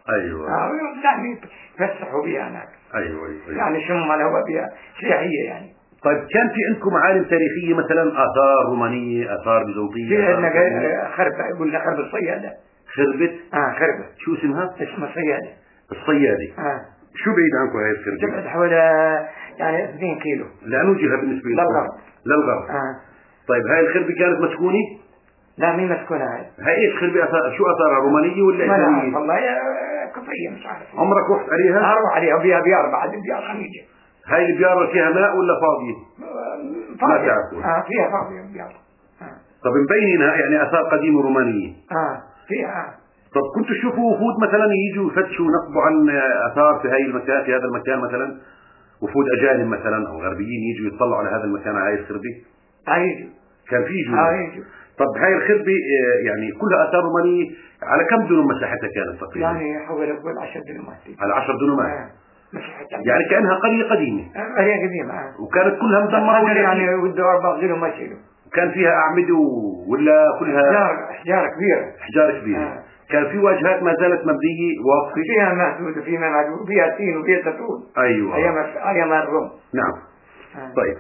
ايوه آه يعني يفسحوا بها هناك. ايوه ايوه يعني شم الهواء بها سياحيه يعني. طيب كان في عندكم معالم تاريخية مثلا آثار رومانية، آثار بيزنطية؟ في عندنا خربة، يقول لها خرب الصيادة. خربت؟ اه خربة. شو اسمها؟ اسمها الصيادة. الصيادة. اه شو بعيد عنكم هاي الخربة؟ تبعد حوالي يعني اثنين كيلو. لأنه جهة بالنسبة لكم؟ للغرب. للغرب. اه طيب هاي الخربة كانت مسكونة؟ لا مين مسكونة هاي؟ هاي ايش خربة أثار؟ شو أثارها، رومانية ولا ما إسلامية؟ لا والله كفرية مش عارف. عمرك رحت عليها؟ أروح عليها وبيها بيار بعد بيار خميجة. هاي البيارة فيها ماء ولا فاضية؟ فاضية. ما تعرفون؟ اه فيها فاضية بيار. آه. طب مبينها يعني آثار قديمة رومانية. اه فيها. آه. طب كنتوا تشوفوا وفود مثلا يجوا يفتشوا نقبوا عن آثار في هاي المكان، في هذا المكان مثلا؟ وفود أجانب مثلا أو غربيين يجوا يطلعوا على هذا المكان، على هاي الخربة؟ هيجوا. كان في يجوا. اه يجوا. طب هاي الخربة يعني كلها آثار رومانية، على كم دنم مساحتها كانت تقريبا؟ يعني حوالي أقول عشر دنومات. على عشر دنومات. آه. مساحتها. يعني كأنها قرية قديمة. آه. قرية قديمة. آه. وكانت كلها مدمرة ولا يعني وده أربع دنوم ما شيلوا. كان فيها أعمدة ولا كلها أحجار أحجار كبيرة. أحجار كبيرة. آه. كان في واجهات ما زالت مبنية واقفة. فيها مهدود وفيها معدود وفيها تين وفيها زيتون. أيوة. أيام أيام الروم. نعم. آه. طيب.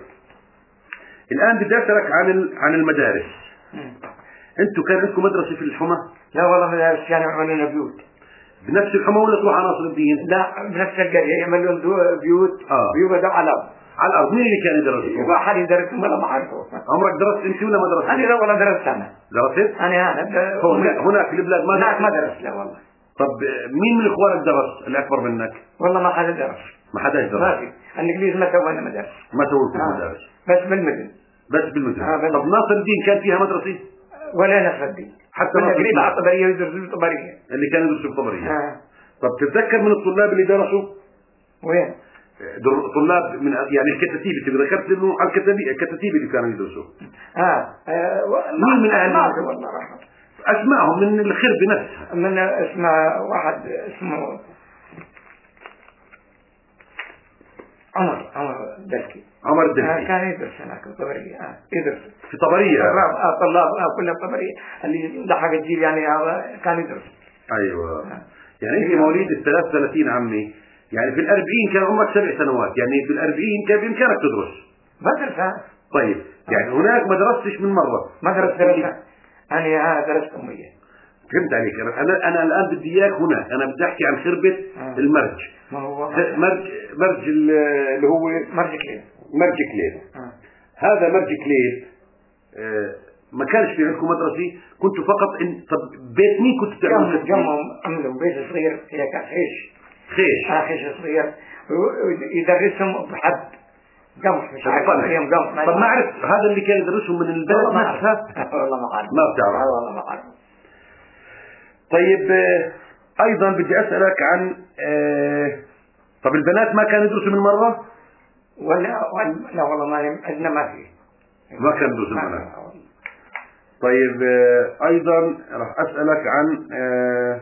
الآن بدي أسألك عن عن المدارس. أنتوا كان عندكم مدرسة في الحمى؟ لا والله مدارس كانوا يعملون بيوت. بنفس الحمى ولا تروح على ناصر الدين؟ لا بنفس القرية يعملون بيوت. آه. بيوت على الأرض. على الأرض. مين اللي كان يدرسكم؟ واحد يدرسهم ولا ما أعرفه. عمرك درست أنت ولا ما درست؟ أنا لا والله درست أنا. درست؟ أنا أنا. هنا هناك في البلاد ما هناك ما درست لا والله. طب مين من إخوانك درس اللي أكبر منك؟ والله ما حدا درس. ما حدا درس. ما في. الإنجليز ما سووا لنا مدارس. ما سووا لكم آه. مدارس. بس بالمدن. بس بالمدن. آه بالمدن. طب ناصر الدين كان فيها مدرسة؟ ولا ناصر الدين. حتى من قريب على الطبرية يدرسوا الطبرية. اللي كانوا يدرسوا الطبرية. آه. طب تتذكر من الطلاب اللي درسوا؟ وين؟ طلاب من يعني الكتاتيب، انت ذكرت انه على الكتاتيب الكتاتيب اللي كانوا يدرسوا. اه, آه. مين من اهل والله راح اسمائهم من الخربة نفسها؟ من اسمه واحد اسمه عمر عمر الدلكي. عمر الدلكي. آه كان يدرس هناك في طبرية. اه يدرس في طبرية. آه طلاب آه كلها طبرية اللي لحق الجيل يعني كان يدرس. ايوه. آه. يعني انت مواليد الثلاث وثلاثين عمي، يعني في الأربعين كان عمرك سبع سنوات، يعني في الأربعين كان بإمكانك تدرس. بدرس. طيب يعني آه. هناك ما درستش من مرة؟ ما درست درست. أنا آه درست أمية. فهمت عليك. أنا أنا الآن بدي إياك هناك، أنا بدي أحكي عن خربة آه. المرج. ما هو مرج مرج اللي هو مرج كليل. مرج كليل. آه. هذا مرج كليل. آه ما كانش في عندكم مدرسة، كنتوا فقط إن طب بيت مين كنتوا تعملوا؟ جمعوا عملوا بيت صغير هيك خيش. خيش. آه خيش صغير يدرسهم بحد قمح مش عارف يوم قمح. طب ما عرفت هذا اللي كان يدرسهم من البلد نفسها؟ والله ما عارف. ما بتعرف؟ والله ما عارف. طيب أيضا بدي أسألك عن آه طب البنات ما كانوا يدرسوا من مرة؟ ولا لا والله ما عندنا ما في. ما كانوا يدرسوا البنات. طيب آه أيضا راح أسألك عن آه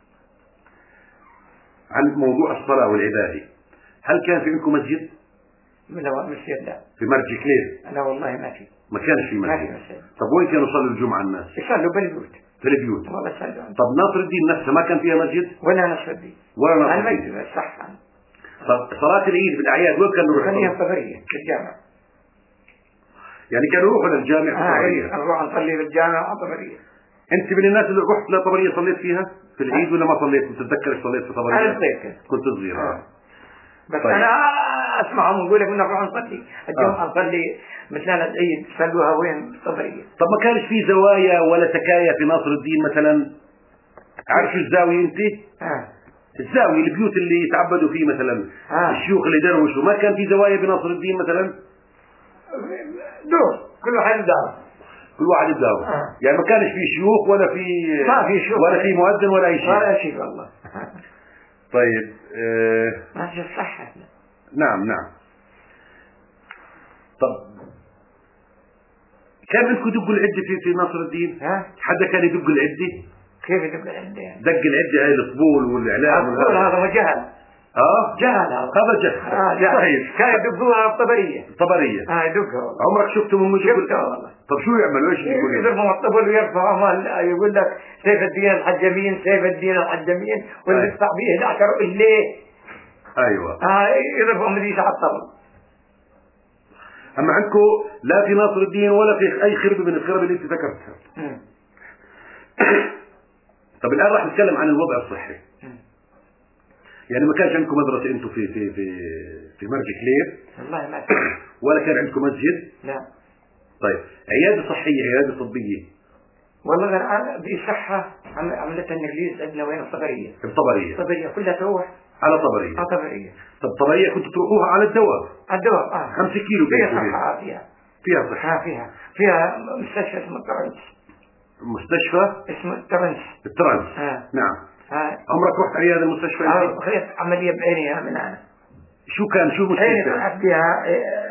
عن موضوع الصلاة والعبادة. هل كان في عندكم مسجد؟ لا مسجد لا. في مرج كليل؟ لا والله ما في. ما كانش في مسجد. ما في مسجد. طب وين كانوا يصلوا الجمعة الناس؟ يصلوا بالبيوت. في البيوت. والله يصلوا. طب ناصر الدين نفسها ما كان فيها مسجد؟ ولا ناصر الدين. ولا ناصر الدين. المسجد صح. طب صلاة العيد بالأعياد وين كانوا يروحوا؟ كانوا الطبرية في الجامع. يعني كانوا يروحوا للجامع في الطبرية. آه نروح نصلي بالجامع على الطبرية. أنت من الناس اللي رحت لطبرية صليت فيها في العيد ولا ما صليت؟ تتذكر صليت في طبرية؟ أنا صليت. كنت صغير. آه. بس طيب. أنا أسمعهم يقول لك نروح نصلي الجمعة آه. نصلي مثلا العيد صلوها وين الطبرية. طب ما كانش في زوايا ولا سكايا في ناصر الدين مثلا؟ عارف شو الزاوية أنت؟ آه. الزاوية البيوت اللي يتعبدوا فيه مثلا آه. الشيوخ اللي دروشوا، ما كان في زوايا بناصر الدين مثلا؟ دور كل واحد دار. كل واحد بداره. آه. يعني ما كانش في شيوخ ولا في ما في شيوخ ولا في مؤذن ولا أي شيء. ولا شيء والله. طيب آه ما في صح. نعم نعم. طب كان عندكم دقوا العدة في في ناصر الدين؟ ها؟ حدا كان يدق العدة؟ كيف يدق العدة يعني؟ دق العدة هاي الطبول والإعلام والهذا. هذا وجهل. اه جهل هذا هذا جهل آه صحيح. كان يدقوها الطبرية. طبرية. كان يدقوها الطبرية. طبرية. طبرية. اه يدقها. عمرك شفته من وجه؟ شفته والله. طب شو يعملوا؟ ايش يقول؟ يضربهم الطبل ويرفعهم، يقول لك سيف الدين الحجمين، سيف الدين الحجمين، واللي يدفع به احد عشر رجليه. ايوه. اه يضربهم ذي على الطبل. اما عندكم لا في ناصر الدين ولا في اي خربه من الخرب اللي انت ذكرتها. طب الان راح نتكلم عن الوضع الصحي. يعني ما كانش عندكم مدرسه انتم في في في في مرج كليب؟ والله ما ولا كان عندكم مسجد؟ لا. طيب عياده صحيه، عياده طبيه؟ والله الان بصحه عملتها الانجليز عندنا وين؟ الطبريه. الطبريه. الطبريه كلها تروح على طبريه. على طبريه. طب طبريه كنتوا تروحوها على الدوام؟ على الدوام اه. خمسة كيلو فيها صحه. فيها فيها صحه. آه فيها فيها مستشفى اسمه الترنس. مستشفى اسمه الترنس. الترنس. آه. نعم. آه. عمرك رحت عياده المستشفى؟ اه خذت عمليه بعينيها من انا. شو كان شو مشكلتها؟ عيني طلعت بها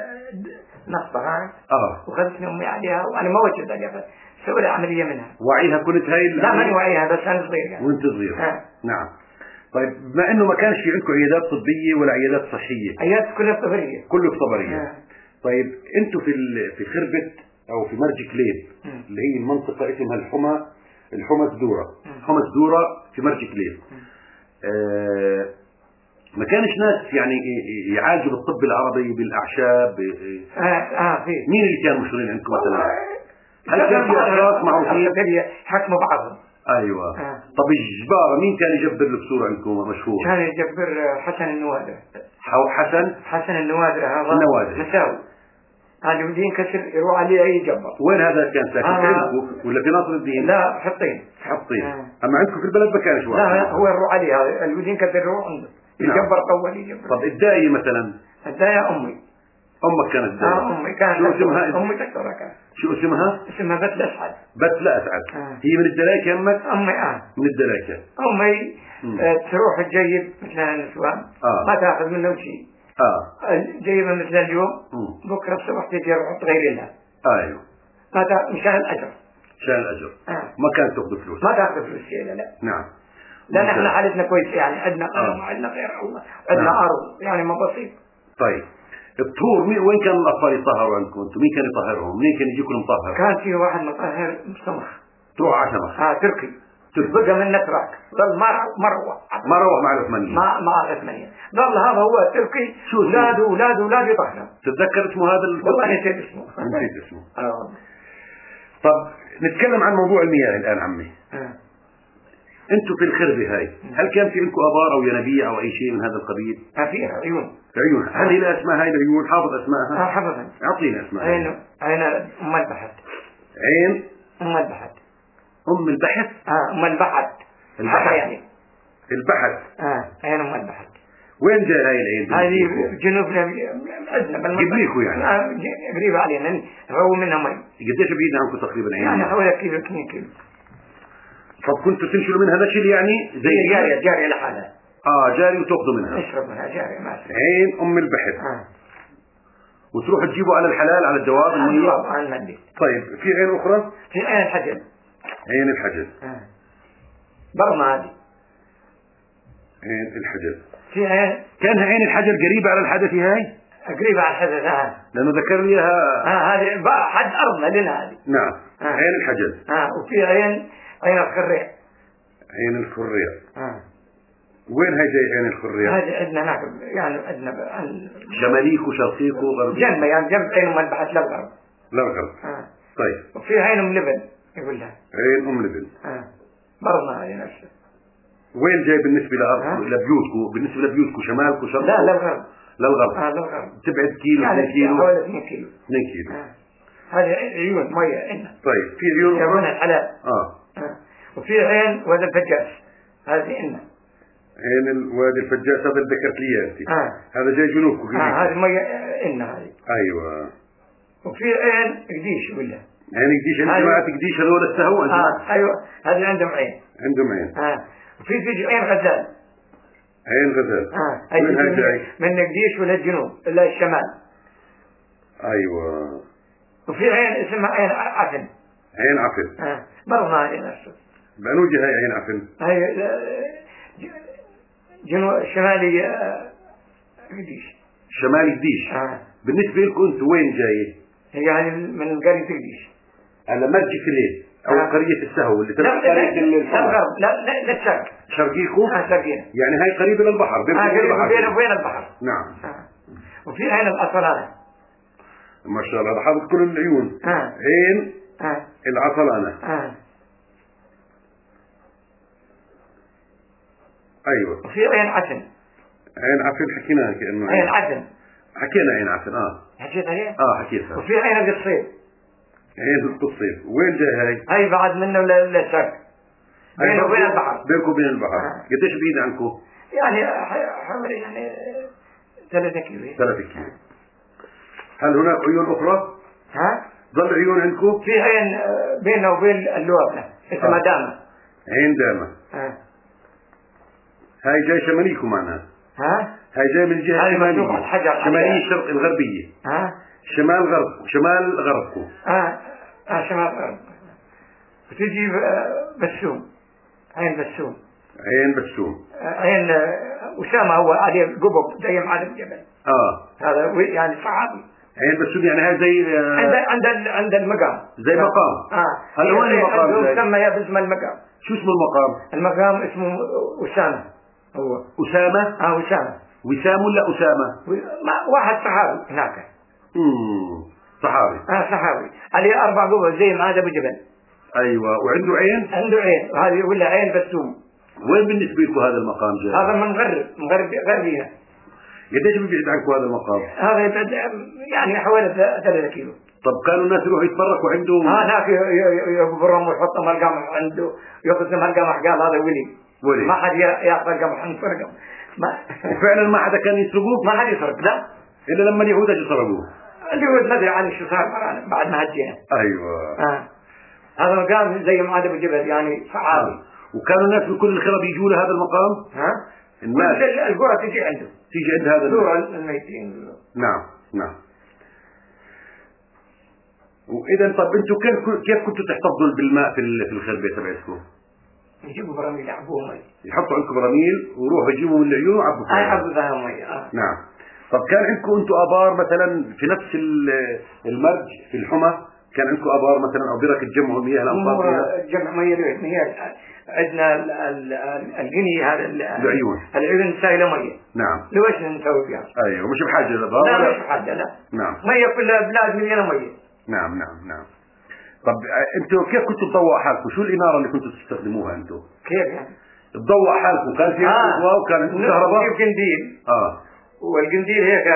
نقطه هاي. اه وخذتني امي عليها وانا ما وجدت عليها، سووا لي عمليه منها. وعيها كنت هاي؟ لا ماني وعيها بس انا صغير يعني. وانت صغير. آه. نعم. طيب بما انه ما كانش في عندكم عيادات طبيه ولا عيادات صحيه؟ عيادات كلها طبريه. كله في طبريه. آه. طيب انتم في في خربه او في مرج كليب اللي هي المنطقه اسمها الحمى الحمى الدوره، حمى الدوره في مرج كليب. آه ما كانش ناس يعني يعالجوا بالطب العربي بالاعشاب؟ اه اه في. مين اللي كانوا مشهورين عندكم مثلا؟ هل كان في اشخاص معروفين؟ حكموا بعضهم. ايوه. آه. طب الجبار مين كان يجبر البصور عندكم مشهور؟ كان يجبر حسن النوادر. حسن حسن النوادر هذا النوادر مساوي. هذا بدي ينكسر يروح عليه اي جبر. وين هذا كان ساكن؟ عندكم ولا في ناصر الدين؟ لا في الطين. في الطين. آه. اما عندكم في البلد ما كانش واحد؟ لا هو يروح عليه هذا اللي بدي ينكسر يروح عنده. يجبر طول يجبر. طب الداية مثلا؟ الداية امي. امك كانت داية؟ اه امي كانت. شو اسمها؟ امي دكتورة كانت. شو اسمها؟ اسمها بتلة اسعد. بتلة اسعد. آه. هي من الدلاكة امك؟ امي اه من الدلاكة. امي آه تروح تجيب مثل النسوان. آه. ما تاخذ منهم شيء. اه جيبها مثل اليوم. مم. بكره الصبح تجي تغير لها. ايوه. ما تا... مشان الاجر. مشان الاجر. آه. ما كانت تاخذ فلوس. ما تاخذ فلوس لا لا. نعم. لان احنا حالتنا كويسه يعني عندنا قلم وعندنا غير الله عندنا نعم. ارض يعني ما بسيط. طيب الطهور مين وين كان الاطفال يطهروا عندكم انتم؟ مين كان يطهرهم؟ منين كان يجيكم المطهر؟ كان في واحد مطهر سمخ. تروح على سمخ. اه تركي. تركي بقى من نتراك ظل مر مروه مروه مع العثمانيين. مع مع العثمانيين ظل هذا هو تركي. شو اولاده اولاده اولاده يطهروا. تتذكر اسمه هذا الفتى؟ والله نسيت اسمه. نسيت اسمه. اه طب نتكلم عن موضوع المياه الان عمي. اه انتم في الخربه هاي هل كان في عندكم ابار او ينابيع او اي شيء من هذا القبيل؟ اه فيها عيون. عيون. هل هي لها اسماء هاي العيون؟ حافظ اسمائها؟ اه حافظها. اعطينا اسماء. عين عين ام البحث. عين ام البحث. ام البحث. اه ام البحث. البحث يعني. البحث. اه عين ام البحث. وين جاء هاي العين؟ هذه جنوبنا عندنا بالمنطقة. قبليكوا يعني؟ آه قريبة علينا نروي منها مي. قديش بعيد عنكم تقريبا عين؟ يعني حوالي كيلو اثنين كيلو. طب كنتوا تنشلوا منها نشل يعني؟ زي جارية جارية لحالها. اه جاري وتاخذوا منها. نشرب منها جارية ما أشرب. عين ام البحر. آه. وتروحوا تجيبوا على الحلال على الدواب المية؟ الدواب على المندي. طيب في عين اخرى؟ في عين الحجر. عين الحجر. آه. برما هذه. عين الحجر. في عين. كان عين الحجر قريبة على الحدث هاي؟ قريبة على الحدث اه. لأنه ذكر لي اياها. اه هذه حد أرضنا لنا هذه. نعم. آه. عين الحجر. اه وفي عين عين الخريع. عين الخريع. اه. وين هاي جاي عين الخريع؟ هذه عندنا هناك يعني عندنا عن... شماليك وشرقيك وغربيك؟ جنب يعني جنب عين ام البحث للغرب. للغرب. اه. طيب. وفي عين ام لبن يقول لها. عين ام لبن. اه. برضنا هذه نفسها. وين جاي بالنسبة لأرض لبيوتكم؟ بالنسبة لبيوتكم شمالكم شرقكم؟ لا للغرب. للغرب. اه للغرب. تبعد كيلو يعني اثنين كيلو؟ حوالي اثنين كيلو. اثنين كيلو. آه. هذه عيون مية عندنا. طيب في عيون يسمونها الحلال. اه. آه. وفي عين وادي الفجاج هذه عندنا. عين الوادي الفجاج هذا اللي ذكرت لي اياه. آه. هذا جاي جنوبكم. اه هذه مية عندنا هذه. ايوه. وفي عين قديش ولا؟ عين قديش عند جماعة قديش هذول السهو؟ اه ايوه هذه عندهم عين. عندهم عين. اه وفي في عين غزال. عين غزال. اه هي من, من قديش ولا الجنوب الا الشمال. ايوه. وفي عين اسمها عين عفن. عين عفن. اه برضه هذه نفسه. بأنو جهة هاي عين عفن؟ هي جنوب شمالي قديش. شمالي قديش. آه. بالنسبة لكم انتوا وين جاي؟ يعني من قرية قديش. على مرج فليل او آه. قرية السهو اللي تبع قرية الغرب. لا لا لا الشرق. شرقيكم؟ اه شرقينا. يعني هاي قريبة للبحر. بينكم آه وبين بين وبين البحر. نعم. آه. وفي عين العصلانة. ما شاء الله، حاطط كل العيون. آه. عين آه. العصلانة. آه. ايوه. وفي عين عسل. عين عسل حكيناها كأنه عين عسل. حكينا عين عسل. اه حكيت عليها؟ اه حكيتها. وفي عين القصير. عين القصير وين جاي هاي؟ هاي بعد منه للشرق. بينه وبين البحر. بينكم وبين البحر. آه. قديش بعيد عنكم؟ يعني حوالي يعني ثلاثة كيلو. ثلاثة كيلو. هل هناك عيون أخرى؟ ها؟ ظل عيون عندكم؟ في عين بيننا وبين اللوابلة اسمها آه. دامة. عين دامة. ها. هاي جاي شماليكم معناها. ها؟ هاي جاي من الجهة الشمالية. الحجر. شمالية الشرق الغربية. ها؟ شمال غرب شمال غربكم. اه اه شمال غرب. وتجي بسوم. عين بسوم. عين بسوم. عين أسامة هو عليه قبب زي معالم الجبل. اه هذا يعني صحابي. عين بسوم يعني هاي زي آه عند عند عند المقام. زي مقام. اه هل هو المقام؟ يسمى باسم المقام. شو اسم المقام؟ المقام اسمه أسامة. هو أسامة؟ اه أسامة. وسام ولا أسامة؟ ما واحد صحابي هناك. امم صحابي. اه صحابي عليه أربع قبب زي معالم الجبل. ايوه وعنده عين؟ عنده عين وهذه ولا عين بسوم. وين بالنسبة لكم هذا المقام جاي؟ هذا من غرب من غرب غربينا. قديش بيبعد عنكم هذا المقام؟ هذا يبعد يعني حوالي ثلاثة كيلو. طب كانوا الناس يروحوا يتبركوا عنده؟ اه هناك يقبرهم ويحطهم القمح عنده يقسم القمح قال هذا ولي. ولي ما حد ياخذ القمح نسرقهم. ما وفعلا ما حدا كان يسرقوه؟ ما حد يسرق لا. الا لما اليهود اجوا سرقوه. اليهود ما ادري عن شو صار بعد ما هجينا. ايوه. اه هذا مقام زي معالم الجبل يعني صحابي. آه. وكانوا الناس من كل الخرب يجوا لهذا المقام؟ ها؟ الناس القرى تجي عنده. تيجي عند هذا القرى الميتين. نعم نعم. واذا طب انتم كيف كيف كنتوا تحتفظوا بالماء في في الخربه تبعتكم؟ يجيبوا براميل يعبوها مي. يحطوا عندكم براميل ويروحوا يجيبوا من العيون ويعبوا فيها. اه يعبوا فيها مي. اه نعم. طب كان عندكم انتم ابار مثلا في نفس المرج في الحمى؟ كان عندكم ابار مثلا او برك تجمعوا المياه الامطار فيها؟ جمع مياه مياه عندنا الجني هذا العيون. العيون سايله مياه. نعم. لو ايش نسوي فيها؟ ايوه مش بحاجه لابار. لا مش بحاجه لا. نعم. مياه كلها بلاد مليانه مياه. نعم نعم نعم. طب انتوا كيف كنتوا تضوءوا حالكم؟ شو الاناره اللي كنتوا تستخدموها انتم؟ كيف يعني؟ تضوء حالكم كان في اضواء آه. وكان عندكم كهرباء؟ نجيب قنديل. اه والقنديل هيك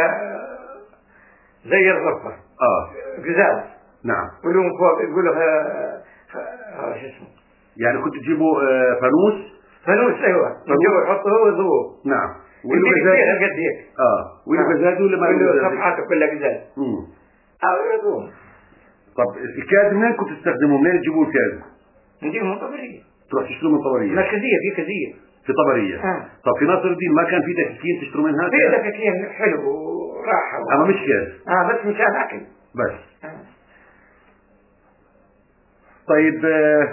زي الغرفه. اه قزاز. نعم. يقولون فوق يقولوا شو اسمه؟ يعني كنتوا تجيبوا آه فانوس؟ فانوس ايوه. الجو يحطوه ويضوه. نعم. ويلو قد هيك. اه ويلو قزاز ولا ما ويلو صفحاته كلها قزاز. امم اه يضوه. طب الكاد منين كنتوا تستخدموه؟ منين تجيبوا الكاد؟ نجيبه من طبرية. تروح تشتروا من طبرية؟ مركزية في كزية. في طبرية. آه. طب في ناصر الدين ما كان في دكاكين تشتروا منها؟ في دكاكين حلو وراحة. و... اما مش كاد. اه بس مشان اكل. بس. آه. طيب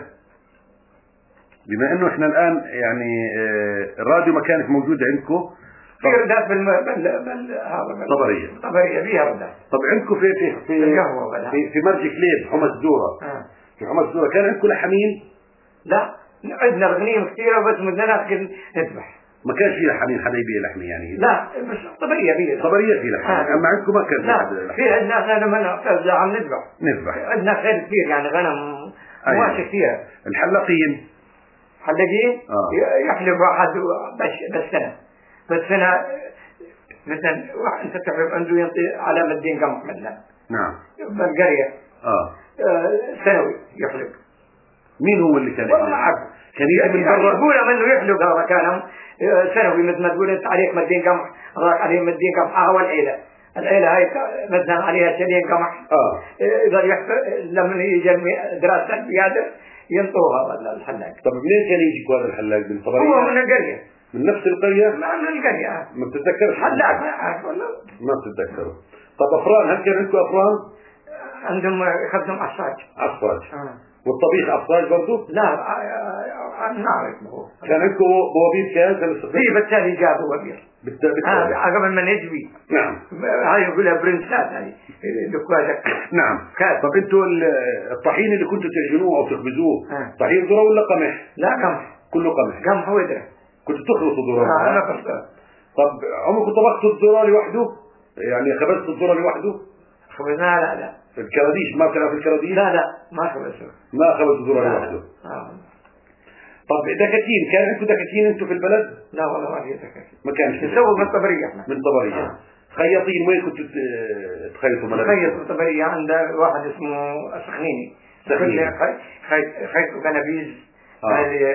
بما انه احنا الان يعني الراديو ما كانت موجودة عندكم. في ردات بال بال بال هذا طبرية. طبرية فيها ردات. طب عندكم في في في القهوة في, في مرج كليب حمى الزورة. آه. في حمى الزورة كان عندكم لحمين؟ لا عندنا غنيم كثيرة بس بدنا ناكل نذبح. ما كانش في لحمين حدا يبيع لحمة يعني؟ لا بس طبرية فيها. طبرية في لحمة. آه. اما عندكم ما كان لا في عندنا احنا لما عم نذبح. نذبح. عندنا خير كثير يعني غنم مواشي كثير. الحلاقين حلاقين آه. يحلب واحد بس بس سنة بس سنة مثلا واحد انت تعرف عنده ينطي على مدين قمح مثلا. نعم. بالقرية. اه. آه سنوي يحلب. مين هو اللي كان يحلب؟ كان يجي من برا؟ يقول منه يحلب هذا كان سنوي مثل ما تقول انت عليك مدين قمح هذاك عليه مدين قمح هو العيلة. العيلة هاي مثلا عليها سنين قمح. اه. اذا يحفظ لما يجي دراسة القيادة ينطوها ولا الحلاق. طب منين كان يجي هذا الحلاق؟ من طبرية؟ هو من القرية. من نفس القرية؟ ما من القرية. ما بتتذكرش؟ حلاق ما أعرف والله. ما بتتذكره. طب أفران هل كان عندكم أفران؟ عندهم يخدم عصاج. عصاج. آه. والطبيخ عصاج برضو؟ لا نعرف كان عندكم بوابير كان في بالتالي جابوا بوابير بالتالي آه قبل ما نجبي. نعم. هاي يقولها برنسات هاي دكوازك. نعم. طب انتوا الطحين اللي كنتوا تعجنوه او تخبزوه آه. طحين ذرة ولا قمح؟ لا قمح. كله قمح. قمح وذرة. كنتوا تخلطوا ذرة؟ آه انا بخلط. طب عمركم طبختوا الذرة لوحده؟ يعني خبزتوا الذرة لوحده؟ خبزناها لا لا. الكراديش ما كان في الكراديش؟ لا لا ما خبزته. ما خبزتوا ذرة لوحده. آه. طب دكاكين كان عندكم دكاكين انتم في البلد؟ لا والله ما في دكاكين. ما كانش. نسوي من طبرية احنا. من طبرية. آه. خياطين وين كنتوا تخيطوا ملابس؟ خيط من طبرية عند واحد اسمه سخنيني. سخنيني. خيط خيط كنابيز. هذه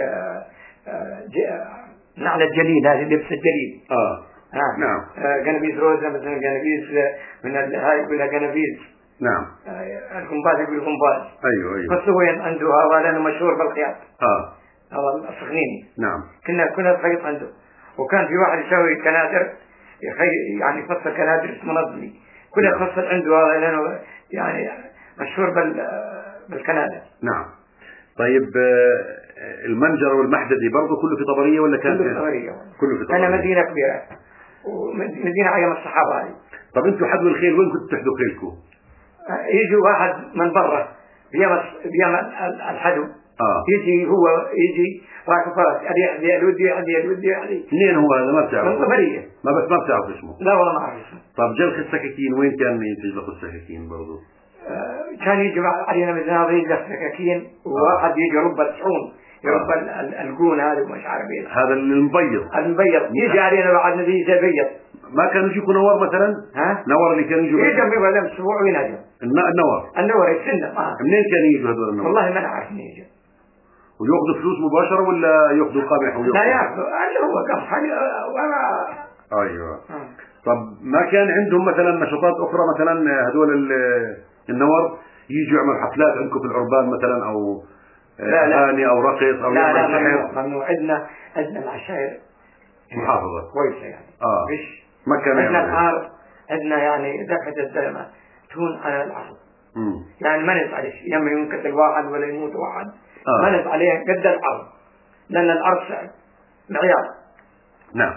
نعلة الجليل هذه لبس الجليل. اه. آه. نعم. جنابيز روزة مثلا جنابيز من هاي يقولها جنابيز. نعم. القنباز يقول قنباز. ايوه ايوه. بس هو عنده هذا لانه مشهور بالخياط. اه. هذا السخنيني. نعم. كنا كنا نخيط عنده. وكان في واحد يسوي كنادر يعني يفصل كنادر اسمه نظمي. كل يفصل عنده هذا لانه يعني مشهور بال بالكنادر. نعم. طيب المنجر والمحددي برضه كله في طبرية ولا كان؟ كله في طبرية. كله في طبرية. أنا مدينة كبيرة ومدينة أيام الصحابة هذه. طب أنتوا حدوا الخيل وين كنتوا تحدوا خيلكم؟ يجوا واحد من برا بيوم بيوم الحدو. آه. يجي هو يجي راكب فرس أدي أدي أدي أدي أدي أدي. منين هو هذا ما بتعرف؟ من طبرية. ما بس ما بتعرف اسمه. لا والله ما أعرف اسمه. طب جلخ السكاكين وين كان يجلخوا السكاكين برضه؟ كان يجي علينا من زنابيل يجلخ سكاكين وواحد يجي رب الصحون يرب آه. الجون هذا ومش عارف ايه. هذا المبيض. المبيض يجي علينا بعد نبي زي بيض. ما كانوا يجيكوا نوار مثلا؟ ها؟ نوار اللي كانوا يجوا. يجي جنبي ولا اسبوع وين اجوا؟ النوار. النوار السنة. آه. منين كانوا يجوا هذول النوار؟ والله ما نعرف منين يجوا. وياخذوا فلوس مباشرة ولا ياخذوا قمح وياخذوا؟ لا ياخذوا اللي هو قمح ولا. ايوه. آه. طب ما كان عندهم مثلا نشاطات اخرى مثلا هذول النوار يجوا يعملوا حفلات عندكم في العربان مثلا او اغاني او رقص او لا لا ممنوع ممنوع. عندنا عندنا العشائر محافظة كويسة يعني. اه مش ما كان عندنا العار عندنا يعني دفعة الزلمة تهون على العرض. امم يعني ما نزعل شيء يوم ينقتل واحد ولا يموت واحد. آه. ما نزعل عليه قد العرض لأن العرض سعر معيار. نعم.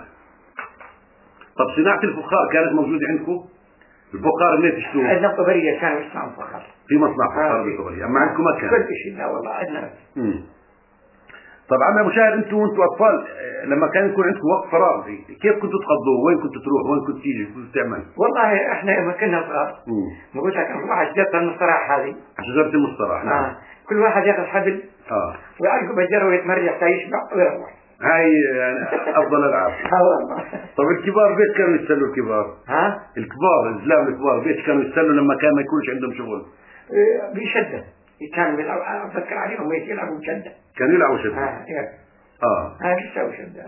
طب صناعة الفخار كانت موجودة عندكم؟ الفخار منين تشتروه؟ عندنا طبرية كانوا يصنعون فخار. في مصنع فخار بالطبرية، أما عندكم ما كان؟ كل شيء لا والله عندنا. امم طب عم أبو شاهر أنتم وأنتم أطفال لما كان يكون عندكم وقت فراغ كيف كنتوا تقضوه؟ وين كنتوا تروح؟ وين كنتوا تيجي؟ كنتوا تعمل؟ والله إحنا لما كنا صغار نقول لك نروح على شجرة المصطراح هذه. شجرة المصطراح نعم. آه. كل واحد ياخذ حبل آه. ويعلقه بالجرة ويتمرجح حتى يشبع ويروح. هاي يعني أفضل ألعاب. طب الكبار بيت كانوا يستلوا الكبار؟ ها؟ الكبار الزلام الكبار بيت كانوا يستلوا لما كان ما يكونش عندهم شغل؟ بشدة. كانوا يلعبوا أتذكر عليهم يلعبوا شدة. كانوا يلعبوا شدة. ها إيه. آه. ها يسووا شدة.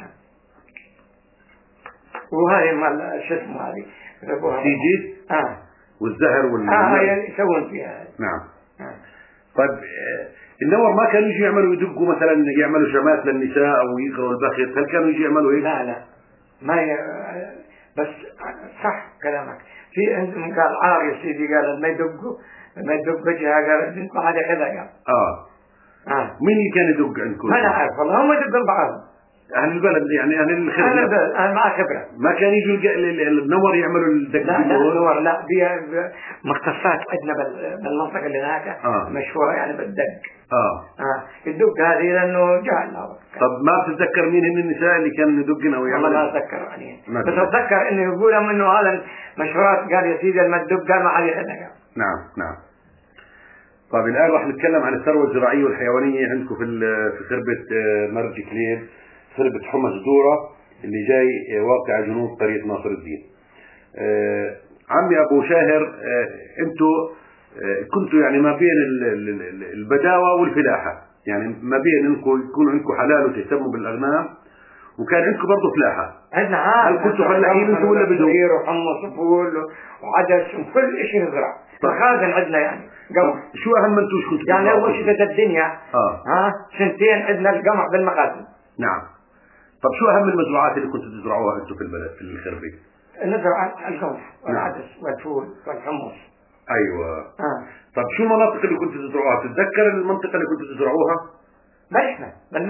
وهذه مال شو اسمه هذه؟ سيجي؟ آه. والزهر وال. آه يسوون فيها. نعم. آه. طيب النور ما كانوا يجي يعملوا يدقوا مثلا يعملوا شمات للنساء او يقروا البخت؟ هل كانوا يجي يعملوا هيك؟ لا لا ما ي... بس صح كلامك. في عندهم قال عار يا سيدي قال ما يدقوا ما يدق وجهها قال انت على كذا قال. اه اه مين اللي كان يدق عندكم؟ ما انا عارف والله هم يدقوا بعضهم. اهل البلد يعني اهل الخبره. اهل البلد انا مع خبره. ما كان يجوا النور يعملوا الدق؟ لا لا النور لا بيها مختصات عندنا بالمنطقه اللي هناك آه. مشهوره يعني بالدق. اه اه الدق هذه لانه جاهل. طب ما بتتذكر مين هن النساء اللي كانوا يدقن او يعملوا؟ والله ما اتذكر يعني بس اتذكر انه يقول لهم انه هذا مشهورات قال يا سيدي لما تدق قال ما عليه خدها. نعم نعم. طيب الآن راح نتكلم عن الثروة الزراعية والحيوانية عندكم في في خربة مرج كليل، خربة حمص دورة اللي جاي واقع جنوب قرية ناصر الدين. آه عمي أبو شاهر، آه أنتوا آه كنتوا يعني ما بين البداوة والفلاحة، يعني ما بين أنكم يكون عندكم حلال وتهتموا بالأغنام وكان عندكم برضه فلاحة. عندنا هل كنتوا فلاحين انتوا ولا بدو؟ وحمص وفول وعدس وكل شيء نزرع. مخازن عندنا يعني قمح. شو أهم أنتوا شو كنتوا يعني أول شيء في الدنيا آه. ها سنتين عندنا القمح بالمخازن. نعم. طب شو أهم المزروعات اللي كنتوا تزرعوها أنتوا في البلد في الخربة؟ نزرع القمح والعدس والفول والحمص. أيوة. آه. طب شو المناطق اللي كنتوا تزرعوها؟ تتذكر المنطقة اللي كنتوا تزرعوها؟ بل إحنا بالمرج.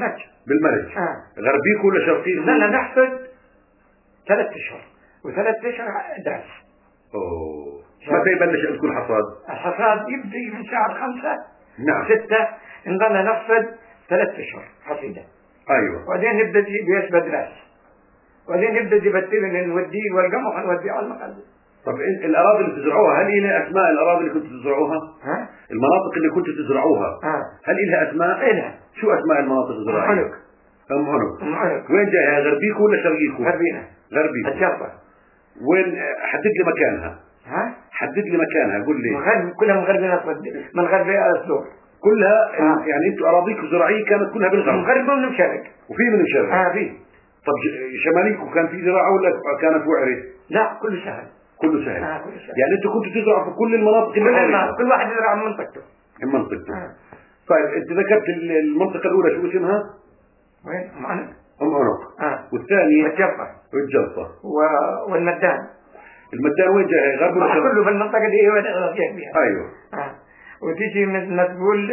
بالمرج. آه. غربيكم ولا شرقيكم؟ لا لا نحصد ثلاث اشهر وثلاث اشهر درس. اوه متى يبلش عندكم الحصاد؟ الحصاد يبدي من شهر خمسة نعم ستة، نضل نحصد ثلاث اشهر حصيدة. ايوه. وبعدين نبدا بيش بدرس. وبعدين نبدا بتبتل نوديه والقمح نوديه على المخزن. طب الاراضي اللي بتزرعوها هل لها اسماء الاراضي اللي كنتوا تزرعوها؟ ها؟ المناطق اللي كنتوا تزرعوها ها. هل لها اسماء؟ إلها. شو اسماء المناطق الزراعية؟ عنق. ام عنق. ام عنق. وين جايها؟ غربيكم ولا شرقيكم؟ غربينا. غربيكم. الجربة. وين حدد لي مكانها؟ ها؟ حدد لي مكانها قول لي. مغرب كلها مغربنا من غرب السور. كلها آه. يعني انتم اراضيكم الزراعية كانت كلها بالغرب. من غرب ومن شرق. وفي من الشرق. اه في. طب شماليكم كان في زراعة ولا كانت وعرة؟ لا كله سهل. كله سهل. آه كله سهل. يعني انتم كنتوا تزرعوا في كل المناطق اللي كل, حواليكم. كل واحد يزرع من منطقته. من منطقته. آه. طيب انت ذكرت المنطقة الأولى شو اسمها؟ وين؟ ام عنق. ام عنق. اه. والثانية؟ والجربة. والجلطة. و... والمدان. المدان وين جاي؟ غرب ولا شرق؟ كله بالمنطقة اللي هي وين فيها. ايوه. آه. وتيجي مثل ما تقول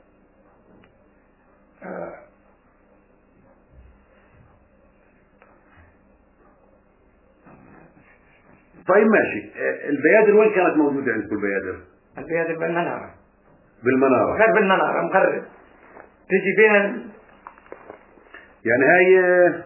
آه. طيب ماشي. البيادر وين كانت موجودة عندكم البيادر؟ البيادر بالمنارة. بالمنارة. غرب المنارة مغرب. تيجي بين ال... يعني هاي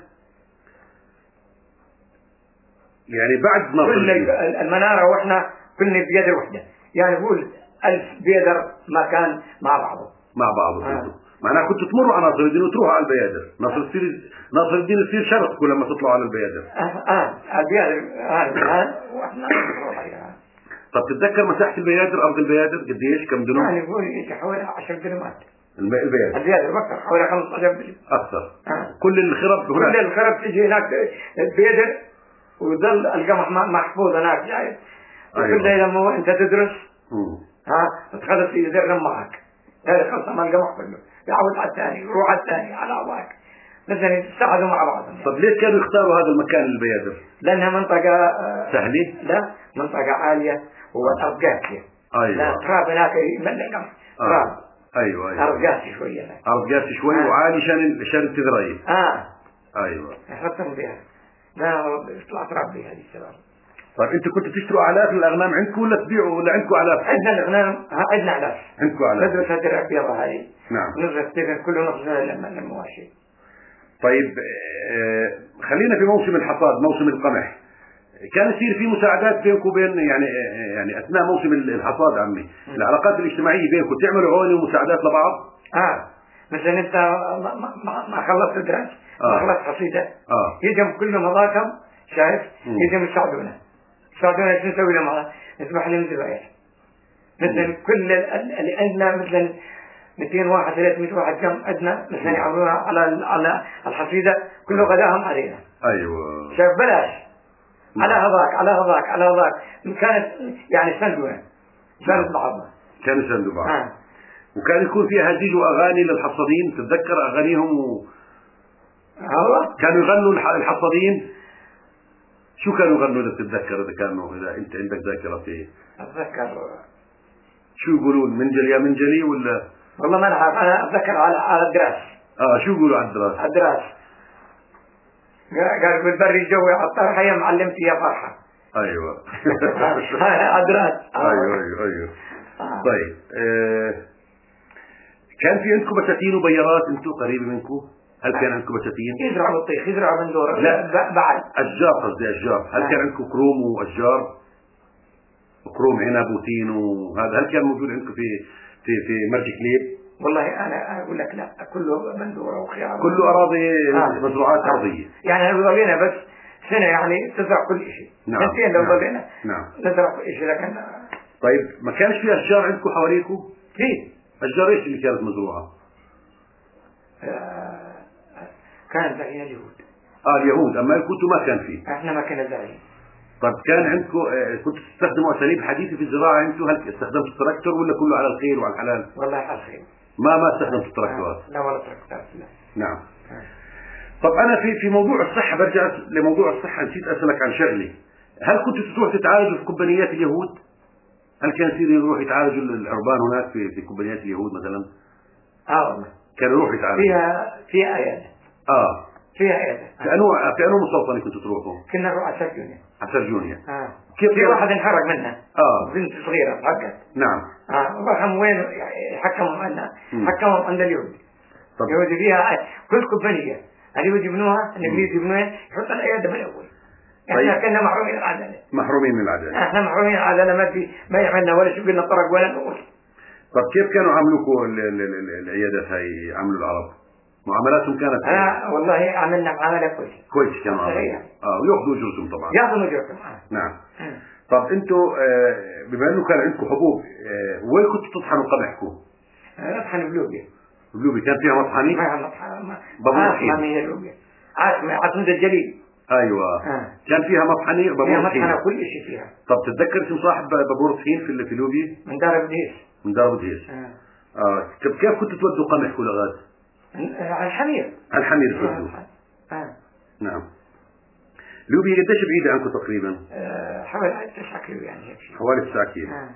يعني بعد ما كل المنارة واحنا كلنا بيادر وحدة. يعني قول ألف بيادر ما كان مع بعضه. مع بعضه. آه. معناها كنتوا تمروا على ناصر الدين وتروحوا على البيادر. ناصر الدين ناصر الدين يصير شرطكم لما تطلعوا على البيادر. اه اه البيادر هذا واحنا نروح عليها. طب تتذكر مساحة البيادر أرض البيادر قديش كم دنم؟ يعني يقول يجي حوالي عشر دنمات. البيادر. البيادر أكثر حوالي خمسة عشر دنم. أكثر. آه. كل الخرب هناك. كل الخرب تجي هناك البيادر وظل القمح محفوظ هناك جاي. وكل لما أنت تدرس ها تخلص يدرم معك. هذا خلص ما القمح كله يعود على الثاني يروح على الثاني على أواك. مثلا يتساعدوا مع بعضهم. طب ليش كانوا يختاروا هذا المكان للبيادر؟ لأنها منطقة سهلة؟ لا منطقة عالية والأرض قاسية. أيوة. لا تراب هناك يملى قمح. تراب. آه. أيوة أيوة. أرض قاسي شوية. أرض قاسي شوي آه. وعالي شان شان التذرية. آه. أيوة. يحطهم بها. لا يطلع تراب بها هذه السبب. طيب أنتوا كنتوا تشتروا آلاف الأغنام عندكم ولا تبيعوا ولا عندكم آلاف؟ عندنا الأغنام عندنا آلاف. عندكم آلاف. ندرس هذه الأبيض هذه. نعم. ندرس كذا كله نخزنها لما المواشي. طيب آه خلينا في موسم الحصاد موسم القمح. كان يصير في مساعدات بينكم وبين يعني يعني اثناء موسم الحصاد عمي م. العلاقات الاجتماعيه بينكم تعملوا عون ومساعدات لبعض؟ اه مثلا انت ما, ما, ما خلصت الدرس آه. ما خلصت قصيده اه يجم كل مضاكم شايف يجم يساعدونا يساعدونا شو نسوي لهم نذبح لهم ذبايح مثلا كل اللي عندنا مثلا مئتين واحد ثلاثمئة واحد كم عندنا مثلا يعملوها على على الحصيده كله غداهم علينا. ايوه شايف بلاش على هذاك على هذاك على هذاك كانت يعني سندونا سند بعضنا كانوا يسندوا بعض آه. وكان يكون فيها هزيج واغاني للحصادين تتذكر اغانيهم و... هو كانوا يغنوا الحصادين شو كانوا يغنوا اذا بتتذكر اذا كانوا اذا انت عندك ذاكره فيه اتذكر شو يقولون منجل يا منجلي ولا والله ما اعرف انا اتذكر على على الدراس اه شو يقولوا على الدراس على الدراس قال بالبري جوي على الطرحه يا معلمتي يا فرحه ايوه على الدراس ايوه ايوه ايوه طيب آه. كان في عندكم بساتين وبيارات انتم قريبه منكم هل كان عندكم بساتين يزرعوا بطيخ يزرعوا بندوره لا بعد اشجار قصدي اشجار هل كان عندكم كروم واشجار كروم عنب وتين وهذا هل كان موجود عندكم في في في مرج كليب والله انا اقول لك لا كله بندوره وخيار كله اراضي آه. مزروعات آه. ارضيه يعني لو ضلينا بس سنه يعني تزرع كل شيء نعم سنتين لو نعم. ضلينا نعم نزرع كل شيء لكن طيب ما كانش في اشجار عندكم حواليكم في اشجار ايش اللي كانت مزروعه آه. كان زرعين اليهود اه اليهود اما كنتوا ما كان فيه احنا ما كنا زارعين. طب كان عندكم آه كنتوا تستخدموا اساليب حديثه في الزراعه انتم هل استخدمتوا التراكتور ولا كله على الخير وعلى الحلال والله على الخير ما ما استخدمتوا التراكتورات لا ولا تراكتورات لا نعم آه. طب انا في في موضوع الصحه برجع لموضوع الصحه نسيت اسالك عن شغله هل كنتوا تروح تتعالجوا في كومبانيات اليهود هل كان يصير يروح يتعالجوا العربان هناك في في كومبانيات اليهود مثلا اه والله كانوا يروحوا يتعالجوا فيها فيها عيادة اه فيها عيادة. كأنه كأنه مستوطنة كنتوا تروحوا؟ كنا نروح على سرجونيا. على سرجونيا. اه كيف في واحد انحرق منها. اه بنت صغيرة حقت. نعم. اه رقم وين حكموا عنا حكموا عند اليهود. طب اليهود فيها كل كومبانية اليهود يبنوها الانجليز يبنوها يحط العيادة من الاول. احنا طيب. كنا محرومين من العدالة. محرومين من العدالة. احنا محرومين من العدالة ما في ما يعملنا ولا شو قلنا طرق ولا نقول. طب كيف كانوا عملوكوا العيادات هاي عملوا العرب؟ معاملاتهم كانت اه والله عملنا معاملة كويسة. كويس كانوا عملوا. اه وياخذوا اجرتهم طبعا. ياخذوا اجرتهم. آه. نعم. م. طب انتوا آه بما انه كان عندكم حبوب آه وين كنتوا تطحنوا قمحكم؟ نطحن بلوبيا. بلوبيا كان فيها مطحنة؟ ما مطحنة ما بابورحين. ما هي لوبيا. عاصمة عاصمة الجليل. ايوه. آه. كان فيها مطحنة بابورحين. فيها مطحنة كل شيء فيها. طب تتذكر اسم صاحب بابورحين في في لوبيا؟ من دار بديس. من دار بديس. اه. اه كيف كيف كنتوا تودوا قمحكم لغاد؟ على الحمير. على الحمير تودوا. اه. نعم. لوبيا قديش بعيدة عنكم تقريبا؟ آه حوالي تسعة كيلو يعني هيك شيء. حوالي تسعة كيلو. آه.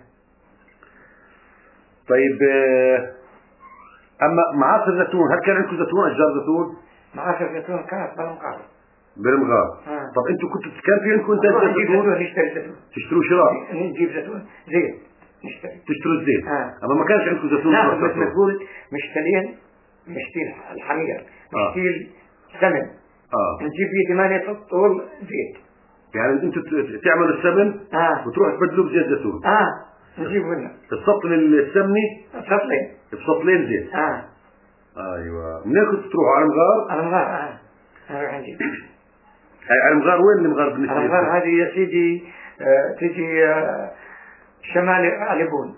طيب آه اما معاصر زيتون هل كان عندكم زيتون اشجار زيتون؟ معاصر زيتون كانت بالمغار. بالمغار. آه. طب انتم كنتوا كان في عندكم انتاج زيتون؟ نشتري زيتون. تشتروا شراء؟ نجيب زيتون زيت نشتري. تشتروا الزيت. آه. اما ما كانش عندكم زيتون؟ لا مثل ما تقول مشترين مشتيل الحمير مشتيل آه. سمن. اه نجيب فيه ثمانية طول زيت. يعني انتم تعملوا السمن آه. وتروحوا تبدلوا بزيت زيتون. اه نجيب منه السطل السمني بسطلين بسطلين زيت. اه ايوه منين كنتوا تروحوا على المغار؟ على المغار. اه نروح نجيب. هاي على المغار وين المغار بالنسبه لكم؟ المغار هذه يا سيدي آه تجي آه شمال علبون.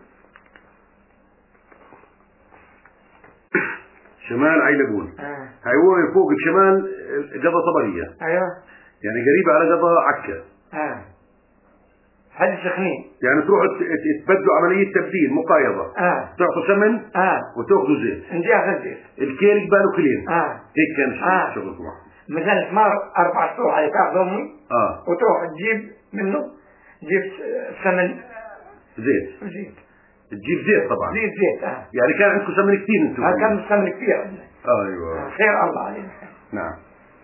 شمال عيلبون. آه. هاي هو فوق الشمال قضا طبرية. ايوه يعني قريبة على قضا عكا. اه هذه سخنين. يعني تروحوا تبدلوا عملية تبديل مقايضة. اه تعطوا سمن اه وتاخذوا زيت. نجي اخذ زيت. الكيل قباله كيلين. اه هيك كان آه. شغلكم. مثلا ثمار اربع سطور على تاخذ امي. اه وتروح تجيب منه تجيب سمن زيت. زيت. تجيب زيت طبعا. زيت زيت اه. يعني كان عندكم سمن كثير انتم. آه كان سمن كثير عندنا. ايوه. آه خير الله علينا. نعم.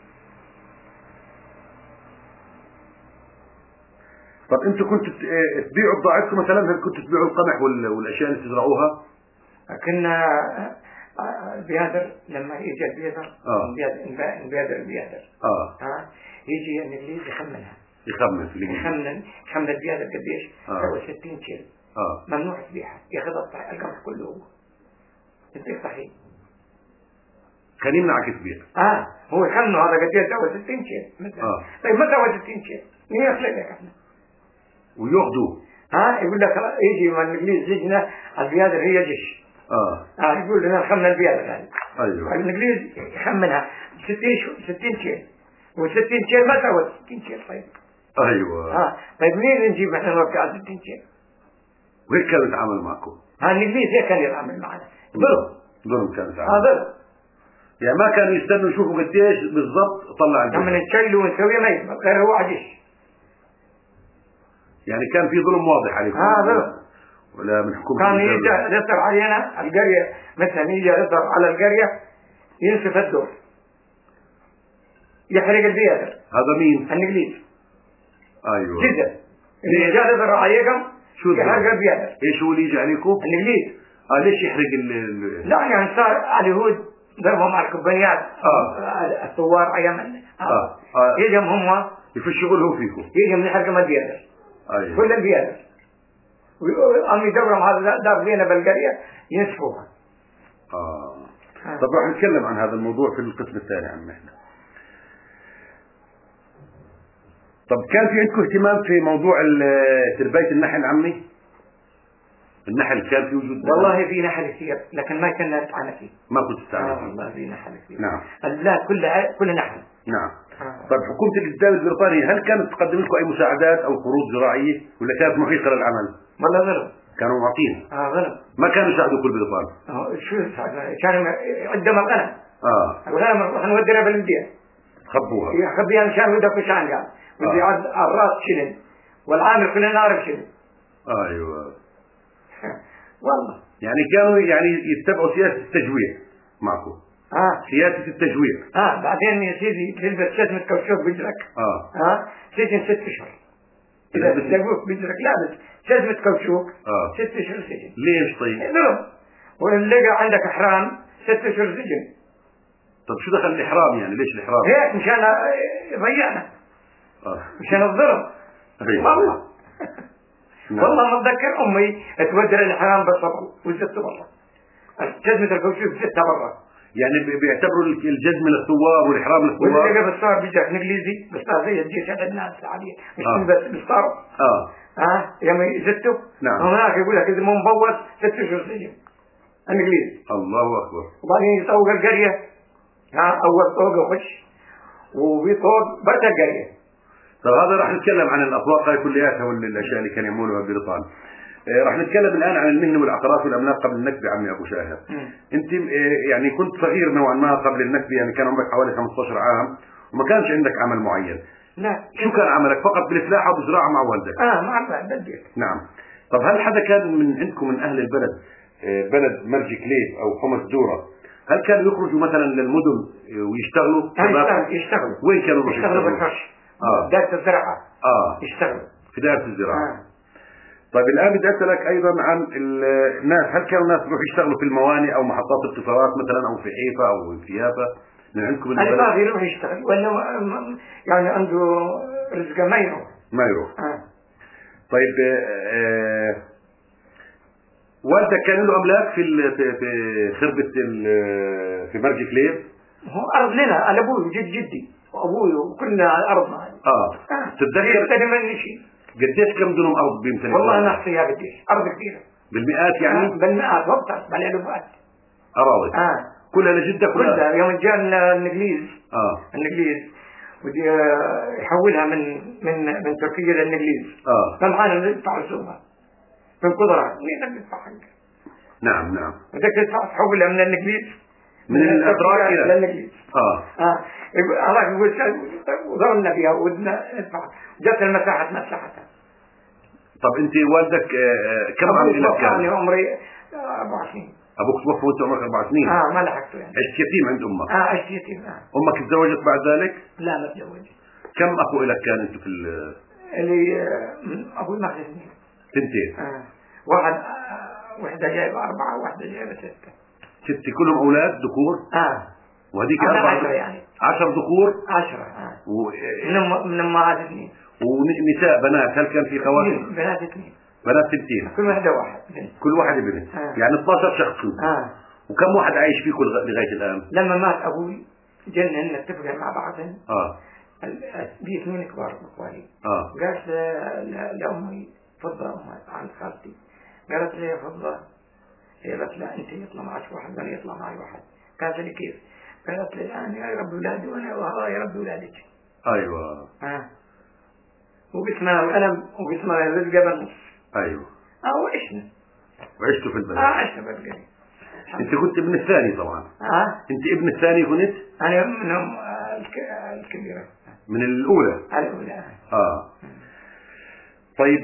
طب انتم كنتوا تبيعوا بضاعتكم مثلا هل كنتوا تبيعوا القمح والاشياء اللي تزرعوها؟ كنا البيادر لما يجي البيادر اه البيادر البيادر اه ها يجي الانجليز يخمنها. يخمن يخمن يخمن البيادر قديش؟ آه. سوى ستين كيلو. اه ممنوع تبيعها ياخذ القمح كله هو. يصير صحيح. كان يمنعك تبيع. اه هو يخمنه هذا قديش سوى ستين كيلو مثلا. آه. طيب ما سوى ستين كيلو؟ مين يخلق لك احنا؟ وياخذوه. ها يقول لك يجي من الانجليز لجنه البيادر هي جيش. اه اه يقول لنا خمن البيادر هذه. ايوه. الانجليز يخمنها ستين ستين كيلو و60 كيلو ما سوت ستين كيلو. طيب ايوه. اه طيب منين نجيب احنا نوقع ستين كيلو؟ وهيك كانوا يتعاملوا معكم؟ ها الانجليز هيك كانوا يتعاملوا معنا. ظلم. ظلم كانوا يتعاملوا. اه ظلم. يعني ما كانوا يستنوا يشوفوا قديش بالضبط طلع الجيش. لما نتشيل ونسوي ما يسمع غير هو عجيش. يعني كان في ظلم واضح عليكم. اه ظلم. ولا من حكومة كان يجي يصر علينا القرية مثلا يجي يصر على القرية ينسف الدور يحرق البيادر. هذا مين؟ الانجليز. ايوه. جدا. اللي جاء يصر عليكم شو يحرق البيادر. ايش هو اللي يجي عليكم؟ الانجليز. اه ليش يحرق ال لا يعني صار اليهود ضربهم على الكوبانيات. اه الثوار ايام اه, آه. آه. يجم هم يفشوا لهم فيكم. يجم يحرقهم البيادر. ايوه. كل البيادر. وقام يدورهم هذا دار زينة بالقرية ينسفوها. اه, آه. طب راح نتكلم عن هذا الموضوع في القسم الثاني عم احنا. طب كان في عندكم اهتمام في موضوع تربية النحل عمي؟ النحل كان في وجود؟ والله في نحل كثير لكن ما كنا نتعامل فيه. ما كنت تستعمل آه فيه؟ والله في نحل كثير. نعم. لا كل كل نحل. نعم. آه. طيب حكومة الإسلام البريطاني هل كانت تقدم لكم أي مساعدات أو قروض زراعية ولا كانت محيطة للعمل؟ والله ظلم. كانوا معطين. اه ظلم. ما كانوا يساعدوا كل بريطان. اه شو يساعدوا؟ كانوا قدام الغنم. اه. الغنم نروح نوديها بالمدينة. خبوها. يخبيها مشان ودك وشان قال. ودي على الراس شلن والعامل كلنا نعرف شلن. ايوه. والله. يعني كانوا يعني يتبعوا سياسة التجويع معكم. اه سياسة التجوير. اه بعدين يا سيدي تلبس شتمة كوشوك بجرك. اه اه سجن ست اشهر. اذا لقوك بجرك لابس شتمة كوشوك اه ست اشهر سجن. ليش طيب؟ ضرب. وإن لقى عندك احرام ست اشهر سجن. طب شو دخل الاحرام يعني؟ ليش الاحرام؟ هيك مشان يضيعنا. اه مشان الضرب. والله نعم. والله ما اتذكر امي تودر الاحرام بالصبر وزدت برا. جزمة الكوشوك زدتها برا. يعني بيعتبروا الجزم للثواب والاحرام للثواب. واللي قبل صار بيجي انجليزي بس صار زي الجيش عندنا العادية مش آه. بس بيصار. اه اه يوم يزتوا. نعم. هناك يقول لك اذا مو مبوظ ست اشهر سجن. انجليزي. الله اكبر. وبعدين يطوق القرية. ها اول طوق يخش وبيطوق برد القرية. طب هذا راح نتكلم عن الاطواق هاي كلياتها والاشياء اللي كانوا يعملوها ببريطانيا. آه راح نتكلم الان عن المهنه والعقارات والاملاك قبل النكبه عمي ابو شاهر. م. انت آه يعني كنت صغير نوعا ما قبل النكبه، يعني كان عمرك حوالي خمسة عشر عام وما كانش عندك عمل معين. لا. شو كان عملك؟ فقط بالفلاحه وبزراعه مع والدك؟ اه مع بالبيت. نعم. طب هل حدا كان من عندكم من اهل البلد آه بلد مرج كليف او حمص دوره، هل كانوا يخرجوا مثلا للمدن ويشتغلوا؟ آه يشتغلوا. وين كانوا يروحوا يشتغلوا؟ يشتغلوا بالحرش. اه دائرة الزراعة. اه يشتغلوا في دائرة الزراعة. آه. طيب الآن بدي أسألك أيضا عن الناس، هل كانوا الناس يروحوا يشتغلوا في الموانئ أو محطات القطارات مثلا أو في حيفا أو في يافا من عندكم أنا البلد؟ ما في يروح يشتغل ولا يعني عنده رزقه ما يروح. ما يروح. آه. طيب آه والدك كان له أملاك في في في خربة في مرج كليف؟ هو أرض لنا، على أبوي جد جدي وأبوي وكلنا على أرضنا. آه. آه. تتذكر يستلم مني شيء. قديش كم دنم أرض بيمتلك؟ والله أنا أحصيها قديش، أرض كبيرة. بالمئات يعني؟ آه. بالمئات وقتها بالألوفات. أراضي. آه. كلها لجدك ولا؟ كلها يوم جاء الإنجليز. آه. الإنجليز ودي يحولها من من من تركيا للإنجليز. آه. فمعانا ندفع رسومها. من قدرة مين ندفع حقها؟ نعم نعم. بدك تدفع تحولها من الإنجليز من الأتراك إلى الإنجليز. آه. آه. الله يقول وضربنا فيها ودنا ندفع جت المساحة مساحتها. طب أنت والدك كم عمر لك كان؟ أنا عمري أربع سنين. أبوك توفى وأنت عمرك أربع سنين؟ آه ما لحقته يعني. عشت يتيم عند أمك؟ آه عشت يتيم. آه. أمك تزوجت بعد ذلك؟ لا ما تزوجت. كم أخو لك كان أنت في ال؟ اللي أبوي ما اثنين. ثنتين. آه. واحد آه. واحدة جايبة أربعة وواحدة جايبة ستة. ستة كلهم أولاد ذكور؟ آه. وهذيك أربعة عشرة يعني. عشر ذكور؟ عشرة. آه. و... من من أمهات اثنين. ونساء بنات هل كان في خواتم؟ بنات اثنين. بنات ثنتين. كل واحدة واحد بنت. كل واحدة بنت. آه. يعني اثني عشر شخص. آه. وكم واحد عايش فيكم لغاية الآن؟ لما مات أبوي جينا نتفق مع بعضنا. آه. دي اثنين كبار مقوالي. آه. قالت لأمي فضة أمي عن خالتي قالت لي فضة، هي قالت لا أنت يطلع معك واحد وأنا يطلع معي واحد. قالت لي كيف؟ قالت لي الآن يا رب أولادي وأنا وهو يا رب أولادك. أيوة. آه. وقسمها الألم وقسمها الرزق بالنص. أيوة. آه وعشنا. وعشتوا في البلد. آه عشنا بالقرية. أنت كنت ابن الثاني طبعا. آه. أنت ابن الثاني كنت؟ أنا منهم الكبيرة. من الأولى. الأولى. آه. طيب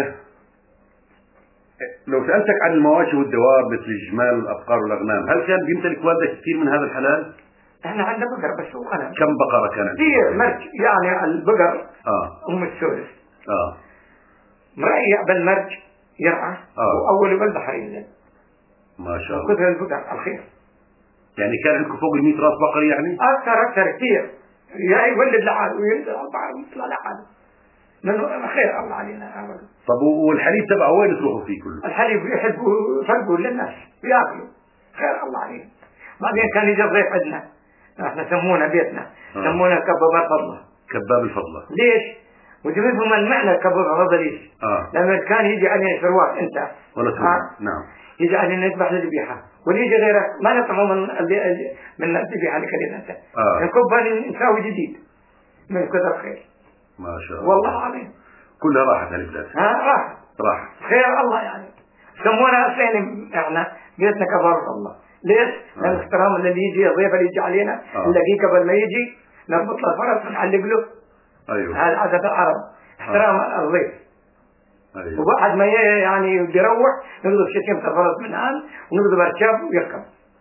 لو سألتك عن المواشي والدواب مثل الجمال والأبقار والأغنام، هل كان بيمتلك والدك كثير من هذا الحلال؟ احنا عندنا بقر بس وغنم. كم بقرة كان عندك؟ كثير مرج يعني البقر. آه. أم السولف. آه. مريع بالمرج يرعى. آه. وأول بالبحر ينزل. ما شاء الله. وكثر البقر الخير. يعني كان عندكم فوق المئة راس بقر يعني؟ أكثر أكثر كثير. يعني يولد لحاله وينزل على البحر ويطلع لحاله. لأنه خير الله علينا أبدا. طب والحليب تبعه وين تروحوا فيه كله؟ الحليب يحبوا يفرقوا للناس وياكلوا. خير الله علينا. بعدين كان يجي ضيف عندنا. احنا سمونا بيتنا. آه. سمونا كباب الفضلة. كباب الفضلة. ليش؟ وجبتهم المعنى كباب الفضلة ليش؟ آه. لما كان يجي علينا شروات انت. ولا آه. نعم. يجي علينا نذبح للذبيحة واللي يجي غيرك ما نطعمه من من الذبيحة اللي كلنا انت. آه. نكبها نساوي جديد. من كثر خير. ما شاء الله. والله العظيم. كلها راحت هالبلاد. ها راحت. راحت. خير الله يعني. سمونا اصلين احنا بيتنا كبار الله. ليش؟ لأن آه. احترام اللي يجي الضيف اللي يجي علينا آه. نلاقيه قبل ما يجي نربط له فرس ونعلق له. ايوه. هذا عادة العرب. احترام آه. الضيف. أيوة. وبعد ما يعني بيروح نقضي شتيمة الفرس من هان ونقضي بركب ويركب.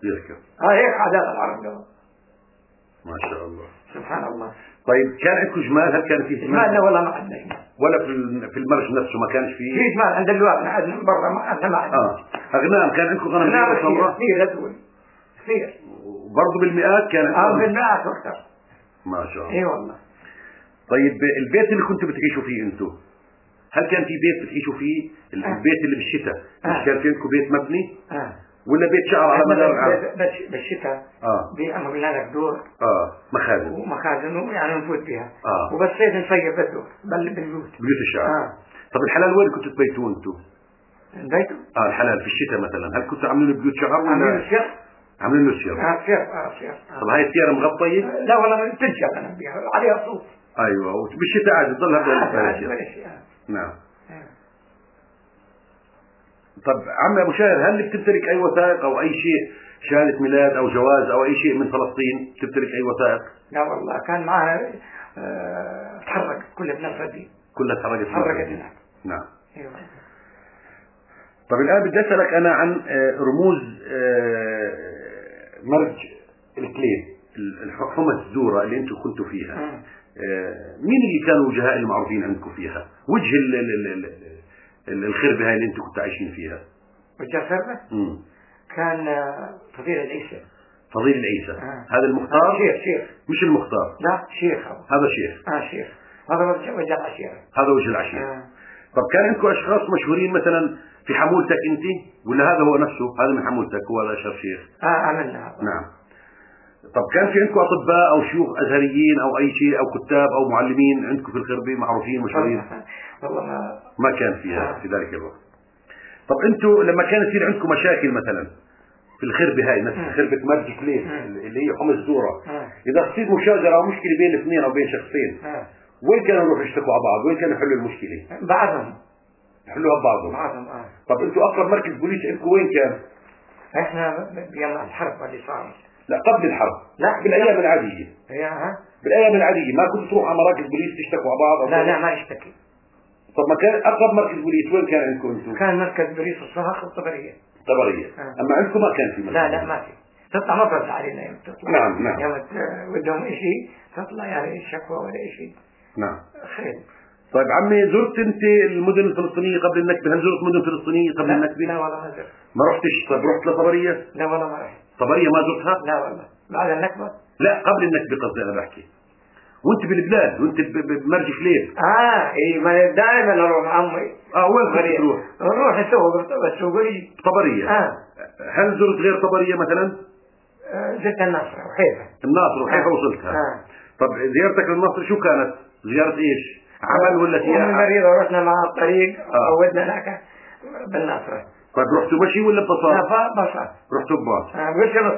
يركب. اه هيك عادات العرب قبل. ما شاء الله. سبحان الله. طيب كان عندكم جمال؟ هل كان في جمال؟ لا والله ما عندنا جمال. ولا في في المرج نفسه ما كانش فيه؟ في جمال عند اللواء عندنا برا ما عندنا ما عندنا. اه اغنام كان عندكم غنم كثير كثير غزول كثير. برضه بالمئات كان عندكم؟ اه بالمئات واكثر. ما شاء الله. اي والله. طيب البيت اللي كنتوا بتعيشوا فيه انتم هل كان في بيت بتعيشوا فيه؟ البيت اللي بالشتاء مش كان في عندكم بيت مبني؟ اه ولا بيت شعر على مدار العام؟ بالشتاء اه بيعملوا لنا لك دور. اه مخازن. ومخازن يعني نفوت بها. اه وبالصيف نصيف بالدور بل بالبيوت. بيوت الشعر. اه. طب الحلال وين كنتوا تبيتوا انتم؟ بيتوا؟ اه الحلال في الشتاء مثلا هل كنتوا عاملين بيوت شعر ولا؟ عاملين سير. عاملين له سير. اه سير اه سير. آه. طب هاي السيارة مغطية؟ آه لا والله تنشل انا بيها عليها صوف. ايوه وبالشتاء عادي تضلها بلا بلا نعم. آه. طب عم ابو شاهر هل بتمتلك اي وثائق او اي شيء شهادة ميلاد او جواز او اي شيء من فلسطين؟ بتمتلك اي وثائق؟ لا والله كان معها اه تحرك كلها بنفسها. كلها تحركت تحركت هناك. نعم. ايوه. طب الان بدي اسالك انا عن رموز مرج الكليب الحمى الزورة اللي انتم كنتوا فيها. م. مين اللي كانوا وجهاء المعروفين عندكم فيها؟ وجه الخربة هاي اللي انتم كنتوا عايشين فيها؟ وجه الخربة؟ كان فضيل العيسى. فضيل العيسى. آه. هذا المختار؟ آه شيخ شيخ مش المختار. لا شيخ هذا. هذا شيخ. اه شيخ. هذا وجه وجه العشيرة. هذا وجه العشيرة. آه. طب كان عندكم اشخاص مشهورين مثلا في حمولتك انت ولا هذا هو نفسه؟ هذا من حمولتك هو هذا اشهر شيخ؟ اه عملنا هذا. نعم. طب كان في عندكم اطباء او شيوخ ازهريين او اي شيء او كتاب او معلمين عندكم في الخربة معروفين مشهورين؟ والله ما ما كان فيها آه. في ذلك الوقت. طب انتم لما كان يصير عندكم مشاكل مثلا في الخربة هاي نفس خربة مرج كليب اللي هي حمى الزورة، اذا تصير مشاجرة او مشكلة بين الاثنين او بين شخصين آه. وين كانوا يروحوا يشتكوا على بعض؟ وين كانوا يحلوا المشكلة؟ بعضهم يحلوها ببعضهم. بعضهم اه. طب انتم اقرب مركز بوليس عندكم وين كان؟ احنا بيوم الحرب اللي صارت. لا قبل الحرب. لا بالايام العادية. هي ها؟ بالايام العادية ما كنتوا تروحوا على مراكز بوليس تشتكوا على بعض؟ لا لا ما يشتكي. طب ما كان اقرب مركز بوليس وين كان عندكم انتم؟ كان مركز بوليس الصهاق والطبرية. طبرية. آه. اما عندكم ما كان في مركز. لا لا ما في. تطلع مفرز علينا يوم تطلع. نعم نعم. يوم ودهم شيء تطلع يعني شكوى ولا شيء. نعم. خير. طيب عمي زرت انت المدن الفلسطينية قبل النكبة؟ هل زرت مدن فلسطينية قبل لا النكبة؟ لا والله ما زرت. ما رحتش؟ طيب رحت لطبرية؟ لا والله ما رحت. طبرية ما زرتها؟ لا والله. بعد النكبة؟ لا قبل النكبة قصدي انا بحكي. وانت بالبلاد وانت بمرج كليب. اه اي ما دائما اروح مع امي. اه وين كنت تروح؟ نروح نسوق بالسوقي. طبرية. اه. هل زرت غير طبرية مثلا؟ آه زرت الناصرة وحيفا. الناصر وحيفا آه. وصلتها. آه. طب زيارتك للناصر شو كانت؟ زيارة ايش؟ عمل ولا سياحة؟ أمي مريضة ورحنا مع الطريق عودنا آه. هناك بالناصرة. طيب رحتوا مشي ولا بباص؟ لا بباص. رحتوا بباص. اه قلت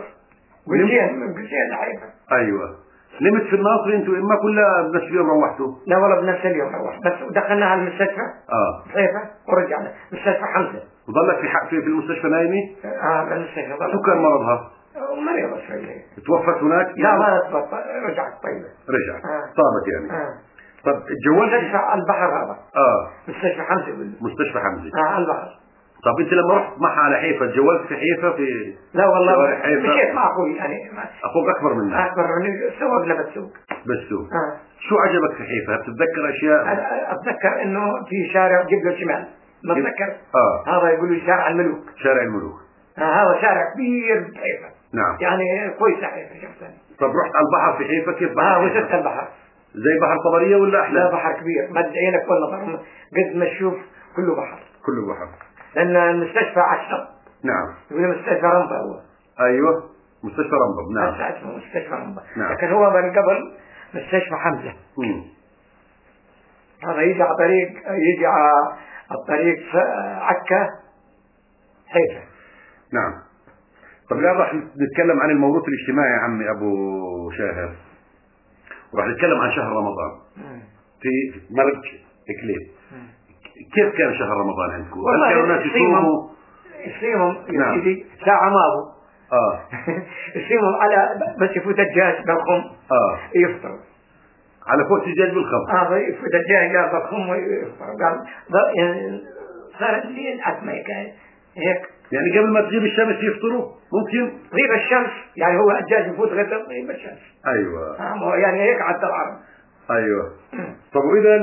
قلتين من قلتين لحيفا. ايوه. نمت في الناصر انتوا اما كلها بنفس اليوم روحتوا؟ لا والله بنفس اليوم روحت بس دخلنا على المستشفى. اه. حيفا ورجعنا مستشفى حمزة. وظلت في حق في المستشفى نايمة؟ اه بالمستشفى ظلت. شو كان مرضها؟ مريضة شوية. توفت هناك؟ لا ما توفت رجعت طيبة. رجعت. آه. طابت يعني. آه. طب اتجوزت؟ مستشفى على البحر هذا. اه. مستشفى حمزة ولا؟ مستشفى حمزة. اه على البحر. طب انت لما رحت معها على حيفا تجوزت في حيفا في؟ لا والله مشيت مع اخوي يعني. اخوك اكبر منك؟ اكبر مني سوقنا بالسوق. بالسوق. آه. شو عجبك في حيفا؟ بتتذكر اشياء؟ اتذكر انه في شارع جبل شمال ما اتذكر. اه. هذا يقولوا شارع الملوك. شارع الملوك. آه هذا شارع كبير بحيفا. نعم. يعني كويسة حيفا شخصا. طب رحت على البحر في حيفا كيف بحر؟ اه وصلت البحر. زي بحر طبرية ولا احلى؟ لا بحر كبير مد عينك والنظر قد ما تشوف كله بحر. كله بحر. لأن المستشفى على الشط. نعم. يقول مستشفى رمبة هو. أيوه مستشفى رمبة. نعم. هسه اسمه مستشفى رمبة. نعم. لكن هو من قبل مستشفى حمزة. مم. هذا يجي على طريق يجي على الطريق عكا حيفا. نعم. طب الآن راح نتكلم عن الموروث الاجتماعي يا عمي أبو شاهر، وراح نتكلم عن شهر رمضان مم. في مرج كليب. مم. كيف كان شهر رمضان عندكم؟ هل كانوا الناس يصوموا؟ يصيمهم نعم. يجي ساعة ما هو. اه. يصيمهم على بس يفوت الدجاج بالخم. اه. يفطر. على فوت الدجاج بالخم. اه يفوت الدجاج بالخم ويفطر. قال يعني صار الليل أسمى كان هيك يعني قبل ما تغيب الشمس يفطروا ممكن تغيب الشمس، يعني هو الدجاج يفوت غير تغيب الشمس. ايوه آه يعني هيك عدى العرب. ايوه. طب واذا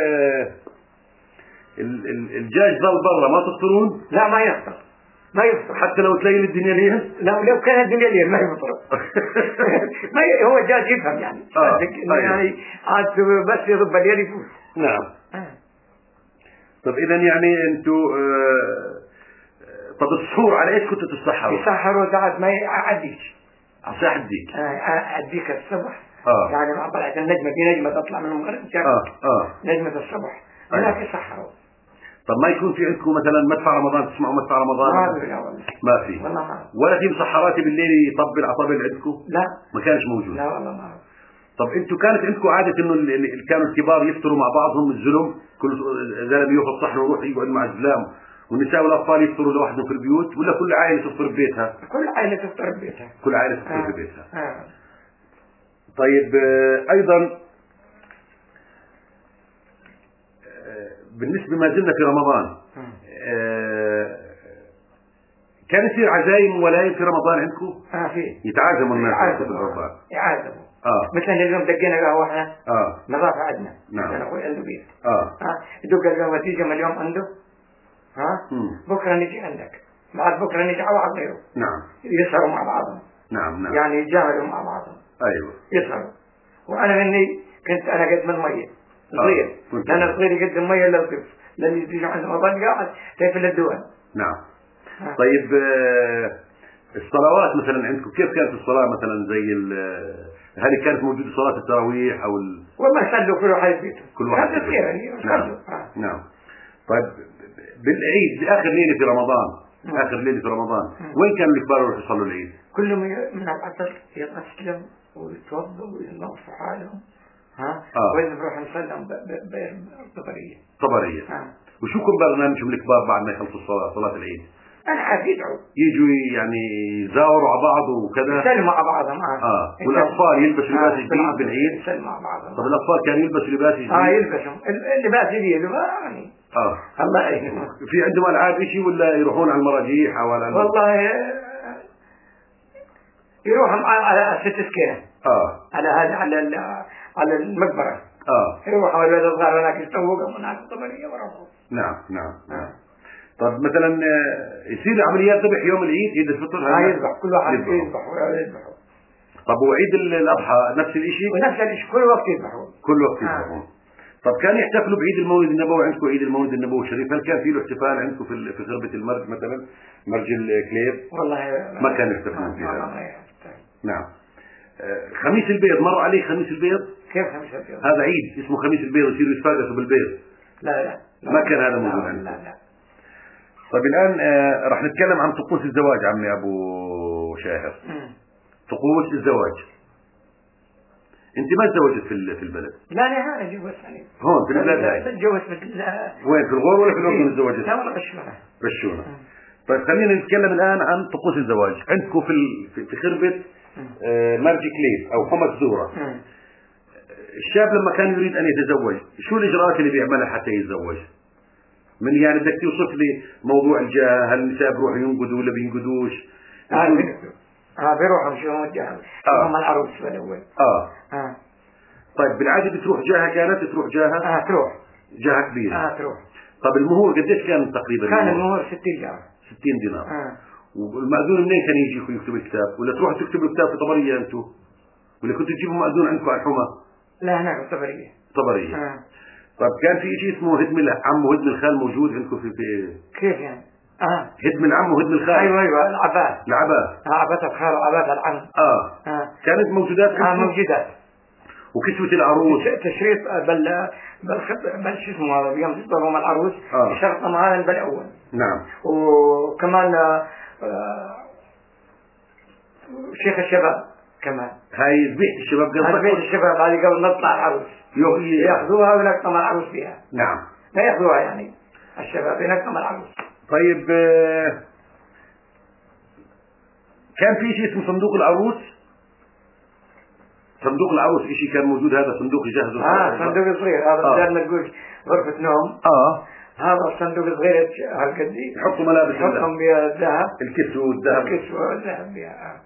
الدجاج ظل برا ما تفطرون؟ لا ما يفطر، ما يفطر حتى لو تلاقي الدنيا ليل؟ لو لو كانت الدنيا ليل ما يفطر. ما ي... هو الدجاج يفهم يعني. آه. يعني عاد بس يضب الليل يفوت. نعم. آه. طب اذا يعني انتم آه... طب السحور على ايش كنتوا تتسحروا؟ يسحروا بعد ما يعديش. عشان أديك. آه أديك الصبح. آه. يعني مع طلعت النجمة، في نجمة تطلع من المغرب. آه آه. نجمة الصبح. هناك أيوة. يسحروا. طب ما يكون في عندكم مثلا مدفع رمضان، تسمعوا مدفع رمضان؟ ما في والله. ما في. والله ما. ولا في مسحرات بالليل يطبل على طبل عندكم؟ لا. ما كانش موجود. لا والله ما. طب انتوا كانت عندكم عادة انه اللي كانوا الكبار يفطروا مع بعضهم الزلم، كل زلمه ياخذ صحن ويروح يقعد مع الزلام، والنساء والاطفال يفطروا لوحدهم في البيوت، ولا كل عائلة تفطر ببيتها؟ كل عائلة تفطر ببيتها. كل عائلة تفطر آه. ببيتها. آه. طيب ايضا بالنسبة ما زلنا في رمضان، كان يصير عزايم ولايم في رمضان عندكم؟ اه في. يتعازموا الناس في يعازموا. رمضان. يعازموا. اه مثلا اليوم دقينا قهوة احنا. اه نظافة عندنا. نعم. انا اخوي عنده بيت. اه اه يدق القهوة تيجي من اليوم عنده. ها؟ مم. بكرة نجي عندك. بعد بكرة نجي على واحد غيره. نعم. يسهروا مع بعضهم. نعم نعم. يعني يتجاملوا مع بعضهم. ايوه. يسهروا. وانا مني كنت انا قد من المية. صغير. آه. انا صغير قد المية الا الطفل. لاني تيجي عند رمضان قاعد تقفل الدوام. نعم. آه. طيب آه الصلوات مثلا عندكم كيف كانت الصلاة مثلا زي هل كانت موجودة صلاة التراويح او ال... والله صلوا كل واحد بيته. كل واحد بيته. يعني نعم. آه. نعم. طيب بالعيد اخر ليلة في رمضان، مم. اخر ليلة في رمضان، مم. وين كانوا الكبار يروحوا يصلوا العيد؟ كلهم من العصر يغسلوا ويتوضوا وينظفوا حالهم. ها؟ آه. وين بنروح نصلي بالطبرية. طبرية. آه. وشو كن برنامجهم الكبار بعد ما يخلصوا الصلاة، صلاة العيد؟ أنا عاد يدعوا. يجوا يعني يزاوروا على بعض وكذا. يسلموا مع بعضهم. آه. اه والاطفال يلبسوا لباس آه. جديد بالعيد. يسلموا مع بعضهم. طب الاطفال كانوا يلبسوا لباس جديد؟ اه يلبسوا اللباس جديد يعني. اه الله يهديهم. في عندهم العاب شيء ولا يروحون على المراجيح او على والله يروحوا على ست سكينة. اه على هذا على على المقبرة. اه يروحوا الولد الصغار هناك يستوقفوا هناك الطبرية وراهم. نعم نعم نعم. طب مثلا يصير عمليات ذبح يوم العيد، عيد الفطر؟ اه يذبح كل واحد يذبح يذبح يذبح. طب وعيد الاضحى نفس الشيء؟ ونفس الشيء كل وقت يذبحون. كل وقت يذبحون. آه. طب كان يحتفلوا بعيد المولد النبوي عندكم، عيد المولد النبوي الشريف، هل كان في له احتفال عندكم في في خربة المرج مثلا، مرج الكليب؟ والله ما كان يحتفلون فيها. ما نعم. آه خميس البيض مر عليه خميس البيض؟ كيف خميس البيض؟ هذا عيد اسمه خميس البيض، يصيروا يتفاقسوا بالبيض. لا لا, لا ما كان هذا موجود عندكم. لا لا. طيب الآن آه راح نتكلم عن طقوس الزواج عمي أبو شاهر. م. طقوس الزواج. أنت ما تزوجت في في البلد؟ لا لا أنا جوزت يعني. هون في البلد هاي؟ تزوجت في وين في الغور ولا في الأردن تزوجت؟ لا والله بشونة. بشونة. طيب خلينا نتكلم الآن عن طقوس الزواج. عندكم في في خربة آه مرج كليب أو حمص زورة. م. الشاب لما كان يريد أن يتزوج شو الإجراءات اللي بيعملها حتى يتزوج؟ من يعني بدك توصف لي موضوع الجاه، هل النساء بيروحوا ينقدوا ولا بينقدوش؟ اه اه بيروحوا شو الجاه هم العروس بالاول. اه اه طيب بالعاده بتروح جاهه، كانت تروح جاهه؟ اه تروح جاهه كبيره. اه تروح. طب المهور قديش كان تقريبا؟ كان المهور ستين دينار. ستين دينار. اه والمأذون منين كان يجي يكتب الكتاب؟ ولا تروحوا تكتبوا الكتاب في طبريه انتم؟ ولا كنتوا تجيبوا مأذون عندكم على الحمى؟ لا هناك طبريه. طبريه. آه. طب كان في شيء اسمه هدم العم وهدم الخال موجود عندكم في في كيف يعني؟ اه هدم العم وهدم الخال. ايوه ايوه العباس. العباس. اه عباس الخال وعباس العم. اه, آه. كانت موجودات اه موجودات. وكسوة العروس تشريط بل بالخط بل شو اسمه هذا يوم تصدرهم العروس آه. شرط معانا بالاول. نعم. وكمان آه شيخ الشباب كمان. هاي ذبيحة الشباب قبل ذبيحة الشباب هذه قبل نطلع العروس. ياخذوها وينقطم العروس فيها. نعم. لا ياخذوها يعني الشباب ينقطم العروس. طيب كان في شيء اسمه صندوق العروس. صندوق العروس شيء كان موجود، هذا صندوق يجهزه. اه صندوق صغير هذا بدل ما تقول غرفة نوم. اه هذا الصندوق الصغير هالقدي يحطوا ملابس يحطهم بها الذهب، الكسوة والذهب الكسوة والذهب بها.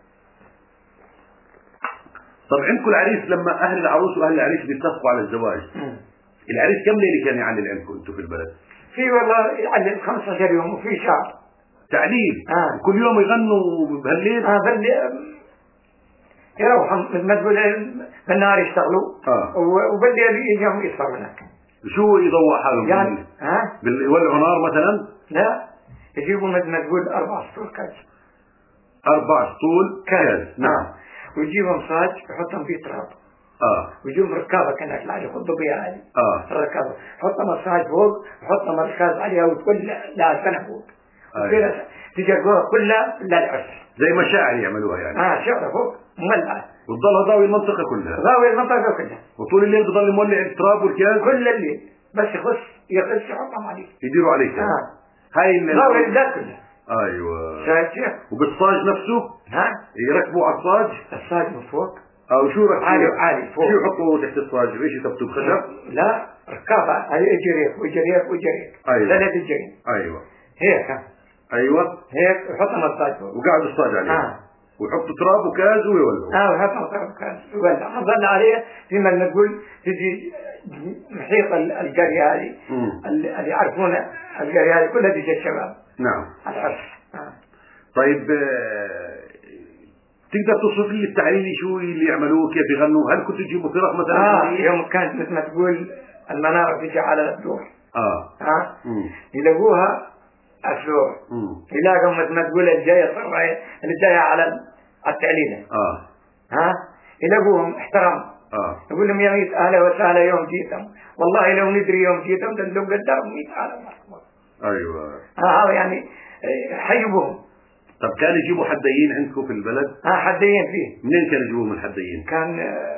طب عندكم العريس لما أهل العروس وأهل العريس بيتفقوا على الزواج، م. العريس كم ليلة كان يعلل عندكم أنتم في البلد؟ في والله يعلل خمسة عشر يوم وفي شهر تعليل. آه. كل يوم يغنوا بهالليل؟ اه بالليل يروحوا مثل ما تقول بالنهار يشتغلوا آه. وبالليل يجوا يسهروا هناك. شو يضوع حالهم؟ يعني ها؟ يولعوا نار مثلا؟ لا يجيبوا مثل ما تقول أربع سطول كاز. أربع سطول كاز. نعم. آه. ويجيبوا مصاج يحطهم فيه تراب. اه. ويجيبوا ركابة كانت لا يخضوا بها هذه. اه. ركابة يحط مصاج فوق يحط مركز عليها وتقول لا سنة فوق. أيوة. تجربوها كلها للعرس. زي مشاعر يعملوها يعني. اه شعر فوق مولعة. وتضلها ضاوي المنطقة كلها. ضاوي المنطقة كلها. وطول الليل بضل مولع التراب والكاز؟ كل الليل بس يخش يخش يحطهم عليه. يديروا عليه كاز. اه. هاي اللي ضاوي البلاد كلها. ايوه. شايف كيف؟ وبالصاج نفسه؟ ها؟ يركبوا على الصاج؟ الصاج من فوق. او شو ركبوا؟ عالي عالي فوق. شو يحطوا تحت الصاج؟ ايش يثبتوا بخشب؟ لا ركابة هاي اجريك واجريك واجريك. ايوه. ثلاث اجرين. ايوه. هيك. ايوه. هيك يحطهم الصاج فوق. وقعدوا الصاج عليه. اه. ويحطوا تراب وكاز ويولعوا. اه ويحطوا تراب وكاز ويولعوا. نظل عليه فيما نقول تجي محيط القرية هذه اللي يعرفون القرية هذه كلها تجي الشباب. نعم. العرس. آه. طيب تقدر توصف لي التعليلي شو اللي يعملوه كيف يغنوا؟ هل كنتوا تجيبوا فرق مثلا؟ اه يوم كانت مثل ما تقول المنارة تجي على الدور. اه. ها؟ آه. يلاقوها الدور. يلاقوا مثل ما تقول الجاية اللي جاية على التعليلة. اه. ها؟ يلاقوهم احترام. اه. يقول لهم يا ميت اهلا وسهلا يوم جيتم، والله لو ندري يوم جيتم تندم قدام ميت اهلا وسهلا. ايوه. اه يعني حيبوهم. طب كانوا يجيبوا حديين عندكم في البلد؟ اه حديين فيه. منين كانوا يجيبوهم الحديين؟ كان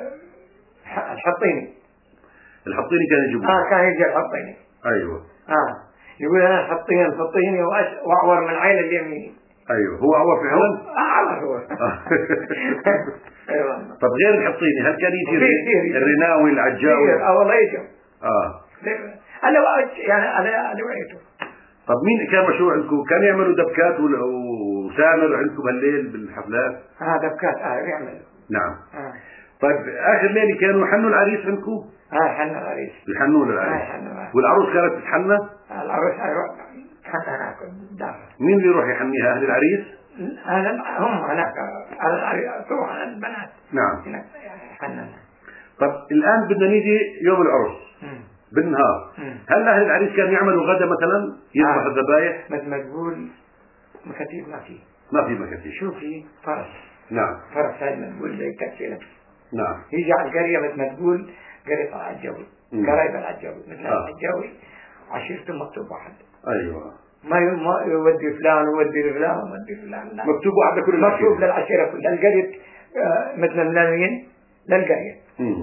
الحطيني. الحطيني كان يجيبوه؟ اه كان يجي الحطيني. ايوه. اه يقول انا الحطيني الحطيني واعور من عين اليمين. ايوه هو عور فعلا؟ اعور هو. ايوه. طب غير الحطيني هل كان يجي الرناوي العجاوي؟ اه والله يجي. اه. انا يعني انا انا وعيته. طب مين كان مشهور عندكم؟ كان يعملوا دبكات وسامر عندكم بالليل بالحفلات؟ اه دبكات اه يعملوا. نعم. آه. طيب اخر ليله كانوا يحنوا العريس عندكم؟ اه يحنوا العريس. يحنوا للعريس. اه يحنوا. والعروس كانت تتحنى؟ العروس يروح تحنى هناك بالدار. مين اللي يروح يحنيها؟ اهل العريس؟ هم هناك طبعا البنات. نعم. هناك يحنن. طب الان بدنا نيجي يوم العرس. مم. بالنهار. مم. هل اهل العريس كانوا يعملوا غدا مثلا؟ يذبحوا آه. الذبايح؟ مثل ما تقول مكاتيب ما في. ما في مكاتيب. شو في فرس. نعم. فرس هاي ما تقول زي كتيلة. نعم. يجي على القرية مثل ما تقول قرية العجاوي. قرايب العجاوي مثل آه. العجاوي عشيرته مكتوب واحد. ايوه. ما يودي فلان ويودي فلان ويودي فلان. لا. مكتوب واحد لكل العشيرة. مكتوب للعشيرة كلها. القرية آه مثل الملايين للقرية.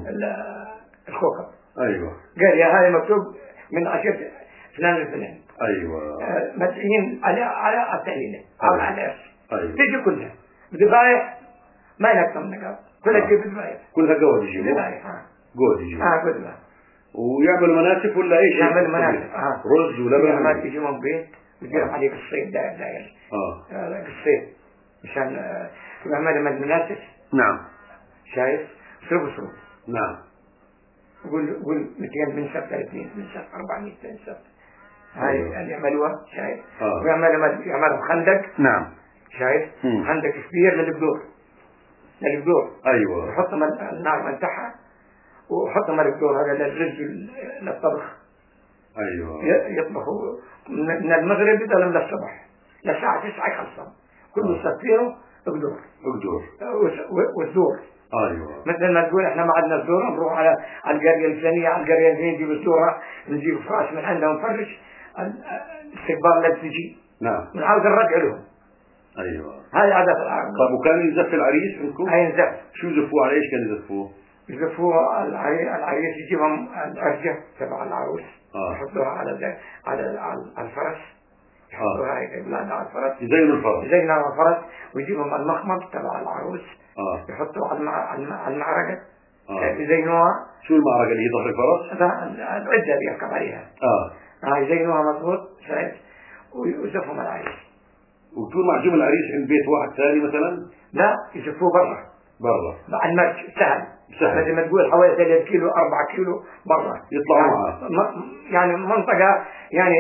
الخوخة. ايوه. قرية هاي مكتوب من عشيرة فلان الفلان. ايوه. آه مسيحيين على على التهليلة أو أيوة. على أيوة. تيجي كلها ذبايح ما نكتم نقاب كلها تجيب ذبايح. كلها جود يجيبوا. ذبايح. ها. جود يجيبوا. اه كلها. ويعملوا مناسك ولا اي شيء؟ يعملوا مناسك. اه. رز ولبن. ما يجيبون بيت ويجيبون عليه قصيد داير داير. اه. آه قصيد مشان آه يعملوا مناسك. نعم. شايف؟ صرف صرف. نعم. قول قول مئتين من سبت اثنين من سبت أربعمية من سبت. هاي اللي يعملوها شايف؟ آه. ويعملوا يعملوا خندق. نعم. شايف؟ مم. خندق كبير للبذور. للبذور. ايوه. يحطهم النار من تحت وحطهم البذور هذا للرز للطبخ. ايوه. يطبخوا من المغرب إلى للصبح للساعة تسعة يخلصهم. كله صفيره بذور. بذور. والذور. ايوه. مثل ما تقول احنا ما عندنا الذره نروح على على القريه الفلانيه على القريه الفلانيه نجيب الذره نجيب فراش من عندهم نفرش الاستقبال اللي تجي. نعم. بنعاود نرجع لهم. ايوه. هذه عادة العرب. طيب وكان يزف العريس عندكم؟ اي ينزف. شو يزفوه على ايش كان يزفوه؟ يزفوه العريس يجيبهم الارجه تبع العروس. آه. يحطوها على على على الفرس. يحطوها هيك بلاد على الفرس. يزينوا الفرس. يزينوا الفرس ويجيبهم المخمر تبع العروس. آه. يحطوه على على المعركة. آه. يزينوها. شو المعركة اللي هي ظهر الفرس؟ العدة اللي يركب عليها. آه. اه يزينوها مضبوط شايف ويزفهم العريس. وبتكون معجوم العريس عند بيت واحد ثاني مثلا؟ لا يزفوه برا. برا. على المرج سهل. سهل. زي ما تقول حوالي ثلاثة كيلو أربعة كيلو برا. يطلعوا يعني معاه. يعني منطقة يعني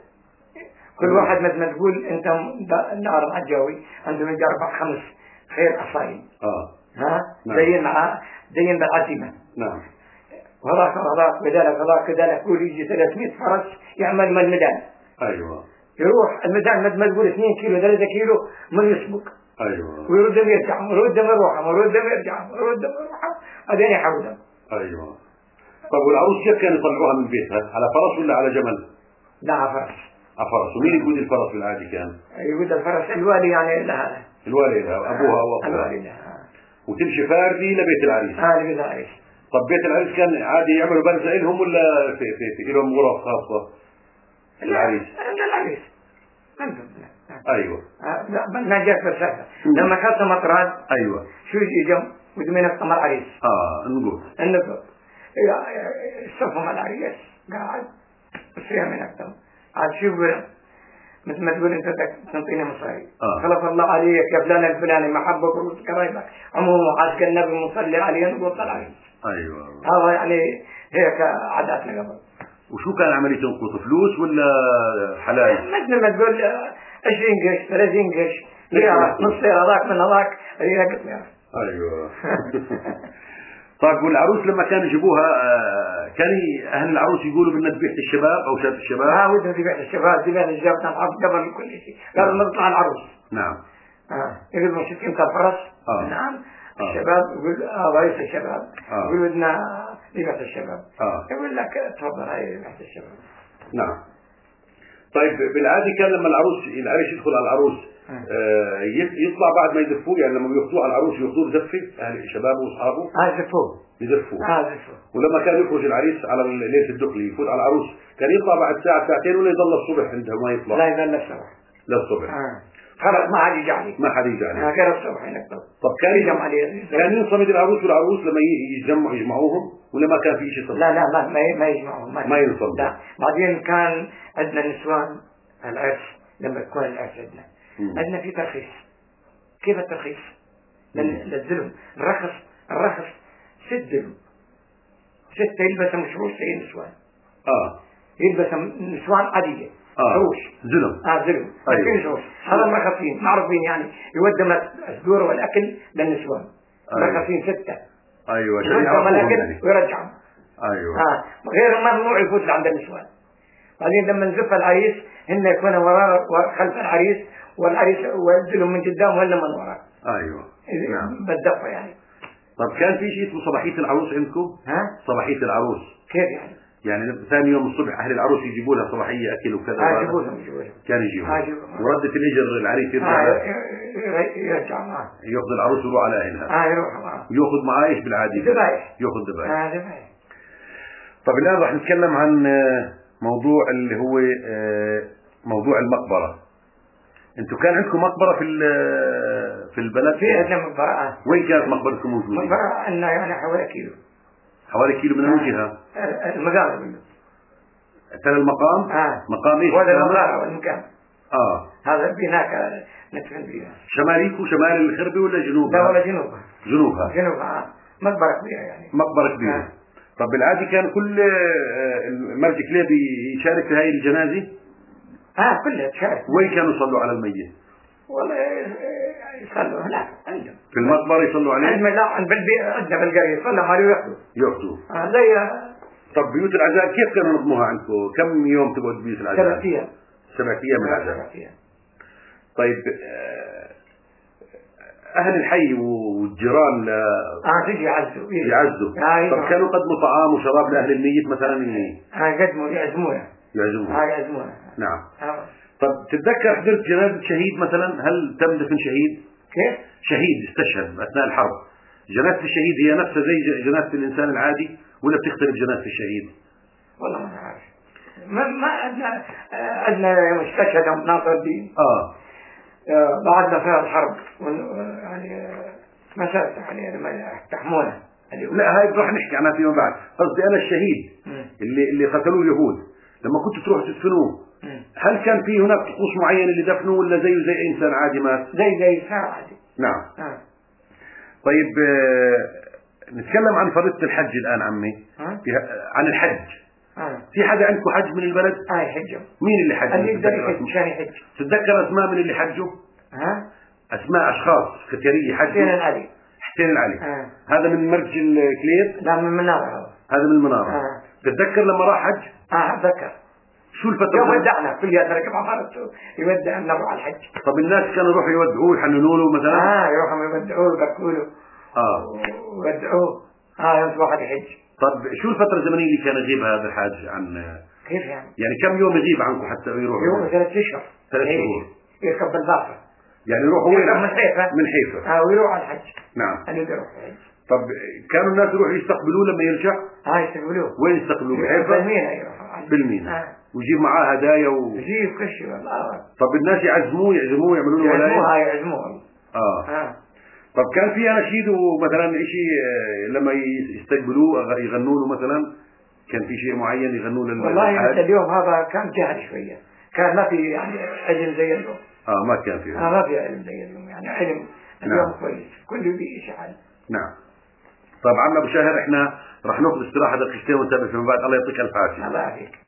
كل واحد مثل ما تقول أنت دار الجوي عندهم يجي أربع خمس خير أصايل. اه. ها؟ نعم. زين مع زين بالعزيمة. نعم. وهذاك وهذاك كذلك هذاك كذلك يقول يجي ثلاثمئة فرس يعمل من الميدان. ايوه. يروح الميدان مثل ما تقول اثنين كيلو ثلاثة كيلو من يسبق. ايوه. ويرد يرجع ويرد يروح ويرد يرجع ويرد يروح هذين يحاولون. ايوه. طب والعروس كيف كانوا يطلعوها من بيتها؟ على فرس ولا على جمل؟ لا على فرس. على فرس. ومين يقود الفرس بالعادي كان؟ يقود الفرس الوالي يعني لها. الوالي لها ابوها او اخوها. الوالي لها. وتمشي فاردي لبيت العريس. اه لبيت العريس. طب بيت العريس كان عادي يعملوا برزة لهم ولا في في في لهم غرف خاصة؟ العريس. عند العريس. عندهم. ايوه. لا ما جاء فلسفة. لما كانت مطراد. ايوه. شو يجي جم ودمين القمر عريس. اه النقود. النقود. الصفهم العريس قاعد فيها من أكثر. عاد شو يقول مثل ما تقول أنت تنطيني مصاري. آه. خلف الله عليك يا فلان الفلاني محبة وروس قرايبك عموم عاشق النبي مصلي عليه نقول العريس. ايوه. هذا يعني هيك عاداتنا قبل. وشو كان عملية تنقص فلوس ولا حلال؟ مثل ما تقول عشرين قرش ثلاثين قرش ليرة نص ليرة هذاك من هذاك هي ليرة. ايوه. طيب والعروس لما كانوا يجيبوها كان اهل العروس يقولوا بدنا ذبيحة الشباب او شاب الشباب؟ اه ودنا ذبيحة الشباب ذبيحة الشباب نلعب قبل كل شيء قبل ما نطلع العروس. نعم. اه يقولوا شفت انت الفرس؟ آه. نعم. آه. الشباب يقول اه رئيس الشباب آه. يقول بدنا ذبيحة الشباب. آه. يقول لك تفضل هاي ذبيحة الشباب. نعم. طيب بالعادي كان لما العروس العريس يدخل على العروس آه يطلع بعد ما يزفوه يعني لما ياخذوه على العروس ياخذوه بزفه اهل شبابه واصحابه؟ اه زفوه. يزفوه. اه زفوه. ولما كان يخرج العريس على ليله الدخل يفوت على العروس كان يطلع بعد ساعه ساعتين ولا يضل الصبح عندها ما يطلع؟ لا يضل الصبح. للصبح. اه خلاص ما حد يجي عليه. ما حد يجي عليه. اه غير الصبح ينقطع. طب كان يجمع عليه. كان ينصمد العروس والعروس لما يجمع يجمعوهم ولا ما كان في شيء صمد؟ لا لا ما ما ما يجمعهم. ما, ما ينصمد. لا بعدين كان عندنا نسوان العرس لما يكون العرس عندنا عندنا في ترخيص. كيف الترخيص؟ للظلم الرخص الرخص ست ظلم ستة يلبس مشروش زي النسوان. اه يلبس نسوان عادية. اه روش ظلم. اه ظلم. أيوة. مشروش هذا مرخصين معروفين يعني يودم الصدور والأكل للنسوان. أيوة. مرخصين ستة. ايوه عشان يودم يعرفوهم الأكل يعني. ويرجعهم. ايوه. اه غير ممنوع يفوت لعند النسوان. بعدين لما نزف العريس هن يكونوا وراء خلف العريس والعريس وينزلهم من قدام ولا من وراء. ايوه. نعم. بالدفع يعني. طب كان في شيء اسمه صباحية العروس عندكم؟ ها؟ صباحية العروس. كيف يعني؟ يعني ثاني يوم الصبح اهل العروس يجيبوا لها صباحية اكل وكذا. اه يجيبوا لهم يجيبوا لهم. كان يجيبوا. اه يجيبوا. وردة الاجر العريس يرجع آه يرجع معه. ياخذ العروس ويروح على اهلها. اه يروح معه. ياخذ معاه ايش بالعادي؟ ذبايح. ياخذ ذبايح. اه ذبايح. طب الان راح نتكلم عن موضوع اللي هو موضوع المقبرة. انتوا كان عندكم مقبرة في في البلد؟ في عندنا مقبرة. وين كانت مقبرتكم موجودة؟ مقبرة عندنا يعني حوالي كيلو. حوالي كيلو من أي جهة؟ المقام كله. ترى المقام؟ آه. مقام ايش؟ وهذا المغارة والمقام. اه هذا بناك ندفن بيها. شماليكو شمال الخربة ولا جنوبها؟ لا ولا جنوبها. جنوبها. جنوبها آه. مقبرة كبيرة يعني. مقبرة كبيرة. آه. طب بالعادي كان كل المرج كليب يشارك في هاي الجنازة؟ اه كلها تشارك. وين كانوا يصلوا على الميت؟ والله يصلوا هناك عندهم. في المقبرة يصلوا عليه؟ عندنا لا عند بالبيت عندنا بالقرية يصلوا عليه ويأخذوا. يأخذوا. آه زي. طب بيوت العزاء كيف كانوا ينظموها عندكم؟ كم يوم تقعد بيوت العزاء؟ سبع أيام. سبع أيام العزاء. سبع أيام. طيب أهل الحي والجيران لا اه تيجي يعزوا. يعزوا. آه طب كانوا يقدموا طعام وشراب لأهل الميت مثلا؟ اه يقدموا يعزمونا. يعزمونا. اه يعزمونا. نعم. آه. طب تتذكر حضرت جنازة شهيد مثلا؟ هل تم دفن شهيد؟ كيف؟ شهيد استشهد أثناء الحرب. جنازة الشهيد هي نفسها زي جنازة الإنسان العادي ولا بتختلف جنازة الشهيد؟ والله ما أعرف. ما ما عندنا عندنا مستشهد ناصر الدين. آه. بعدنا فيها الحرب يعني مسألة يعني لما يحتحمونا. لا هاي راح نحكي عنها فيما بعد. قصدي أنا الشهيد اللي اللي قتلوه اليهود لما كنتوا تروحوا تدفنوه هل كان في هناك طقوس معينة اللي دفنوه ولا زيه زي أي إنسان عادي مات؟ زي زي إنسان عادي. نعم. آه. طيب آه نتكلم عن فريضة الحج الآن عمي. آه. عن الحج. آه. في حدا عندكم حج من البلد؟ آه يحجوا. مين اللي حج؟ اللي يقدر يحج كان يحج. تتذكر أسماء من اللي حجوا؟ ها؟ أسماء أشخاص كثيرية حجوا. حسين العلي. حسين العلي. آه. هذا من مرج الكليب؟ لا من المنارة. هذا من المنارة. آه. تتذكر لما راح حج؟ اه اتذكر. شو الفترة؟ يوم ودعنا كل هذا كما مرته يودع نروح على الحج. طب الناس كانوا يروحوا يودعوه يحننوا له مثلا؟ اه يروحوا يودعوه ويبكوا له. اه ويودعوه. اه يوم واحد يحج. طب شو الفترة الزمنية اللي كان يغيب هذا الحاج عن؟ كيف يعني؟ يعني كم يوم يغيب عنكم حتى يروح؟ يوم ثلاث اشهر. ثلاث شهور. يركب بالباصة. يعني يروح هو من حيفا. من حيفا. اه ويروح على الحج. نعم. أنا يروح الحج. طب كانوا الناس يروحوا يستقبلوه لما يرجع؟ اه يستقبلوه. وين يستقبلوه؟ بحيفا؟ بالمينا يروح. بالمينا. آه. ويجيب معاه هدايا و... يجيب كل شيء والله. طب الناس يعزموه يعزموه يعملوا له ولاية؟ يعزموه يعزموه. اه. اه. طب كان في اناشيد ومثلا شيء لما يستقبلوه يغنوا له مثلا؟ كان في شيء معين يغنوا له؟ والله مثل اليوم هذا كان جهل شويه، كان ما في يعني علم زي اليوم. اه ما كان في. اه ما في علم زي اليوم، يعني علم اليوم نعم. كويس كله بيشعل. نعم. طب عم ابو شاهر احنا راح ناخذ استراحه دقيقتين ونتابع فيما بعد. الله يعطيك الف عافيه. الله يعافيك.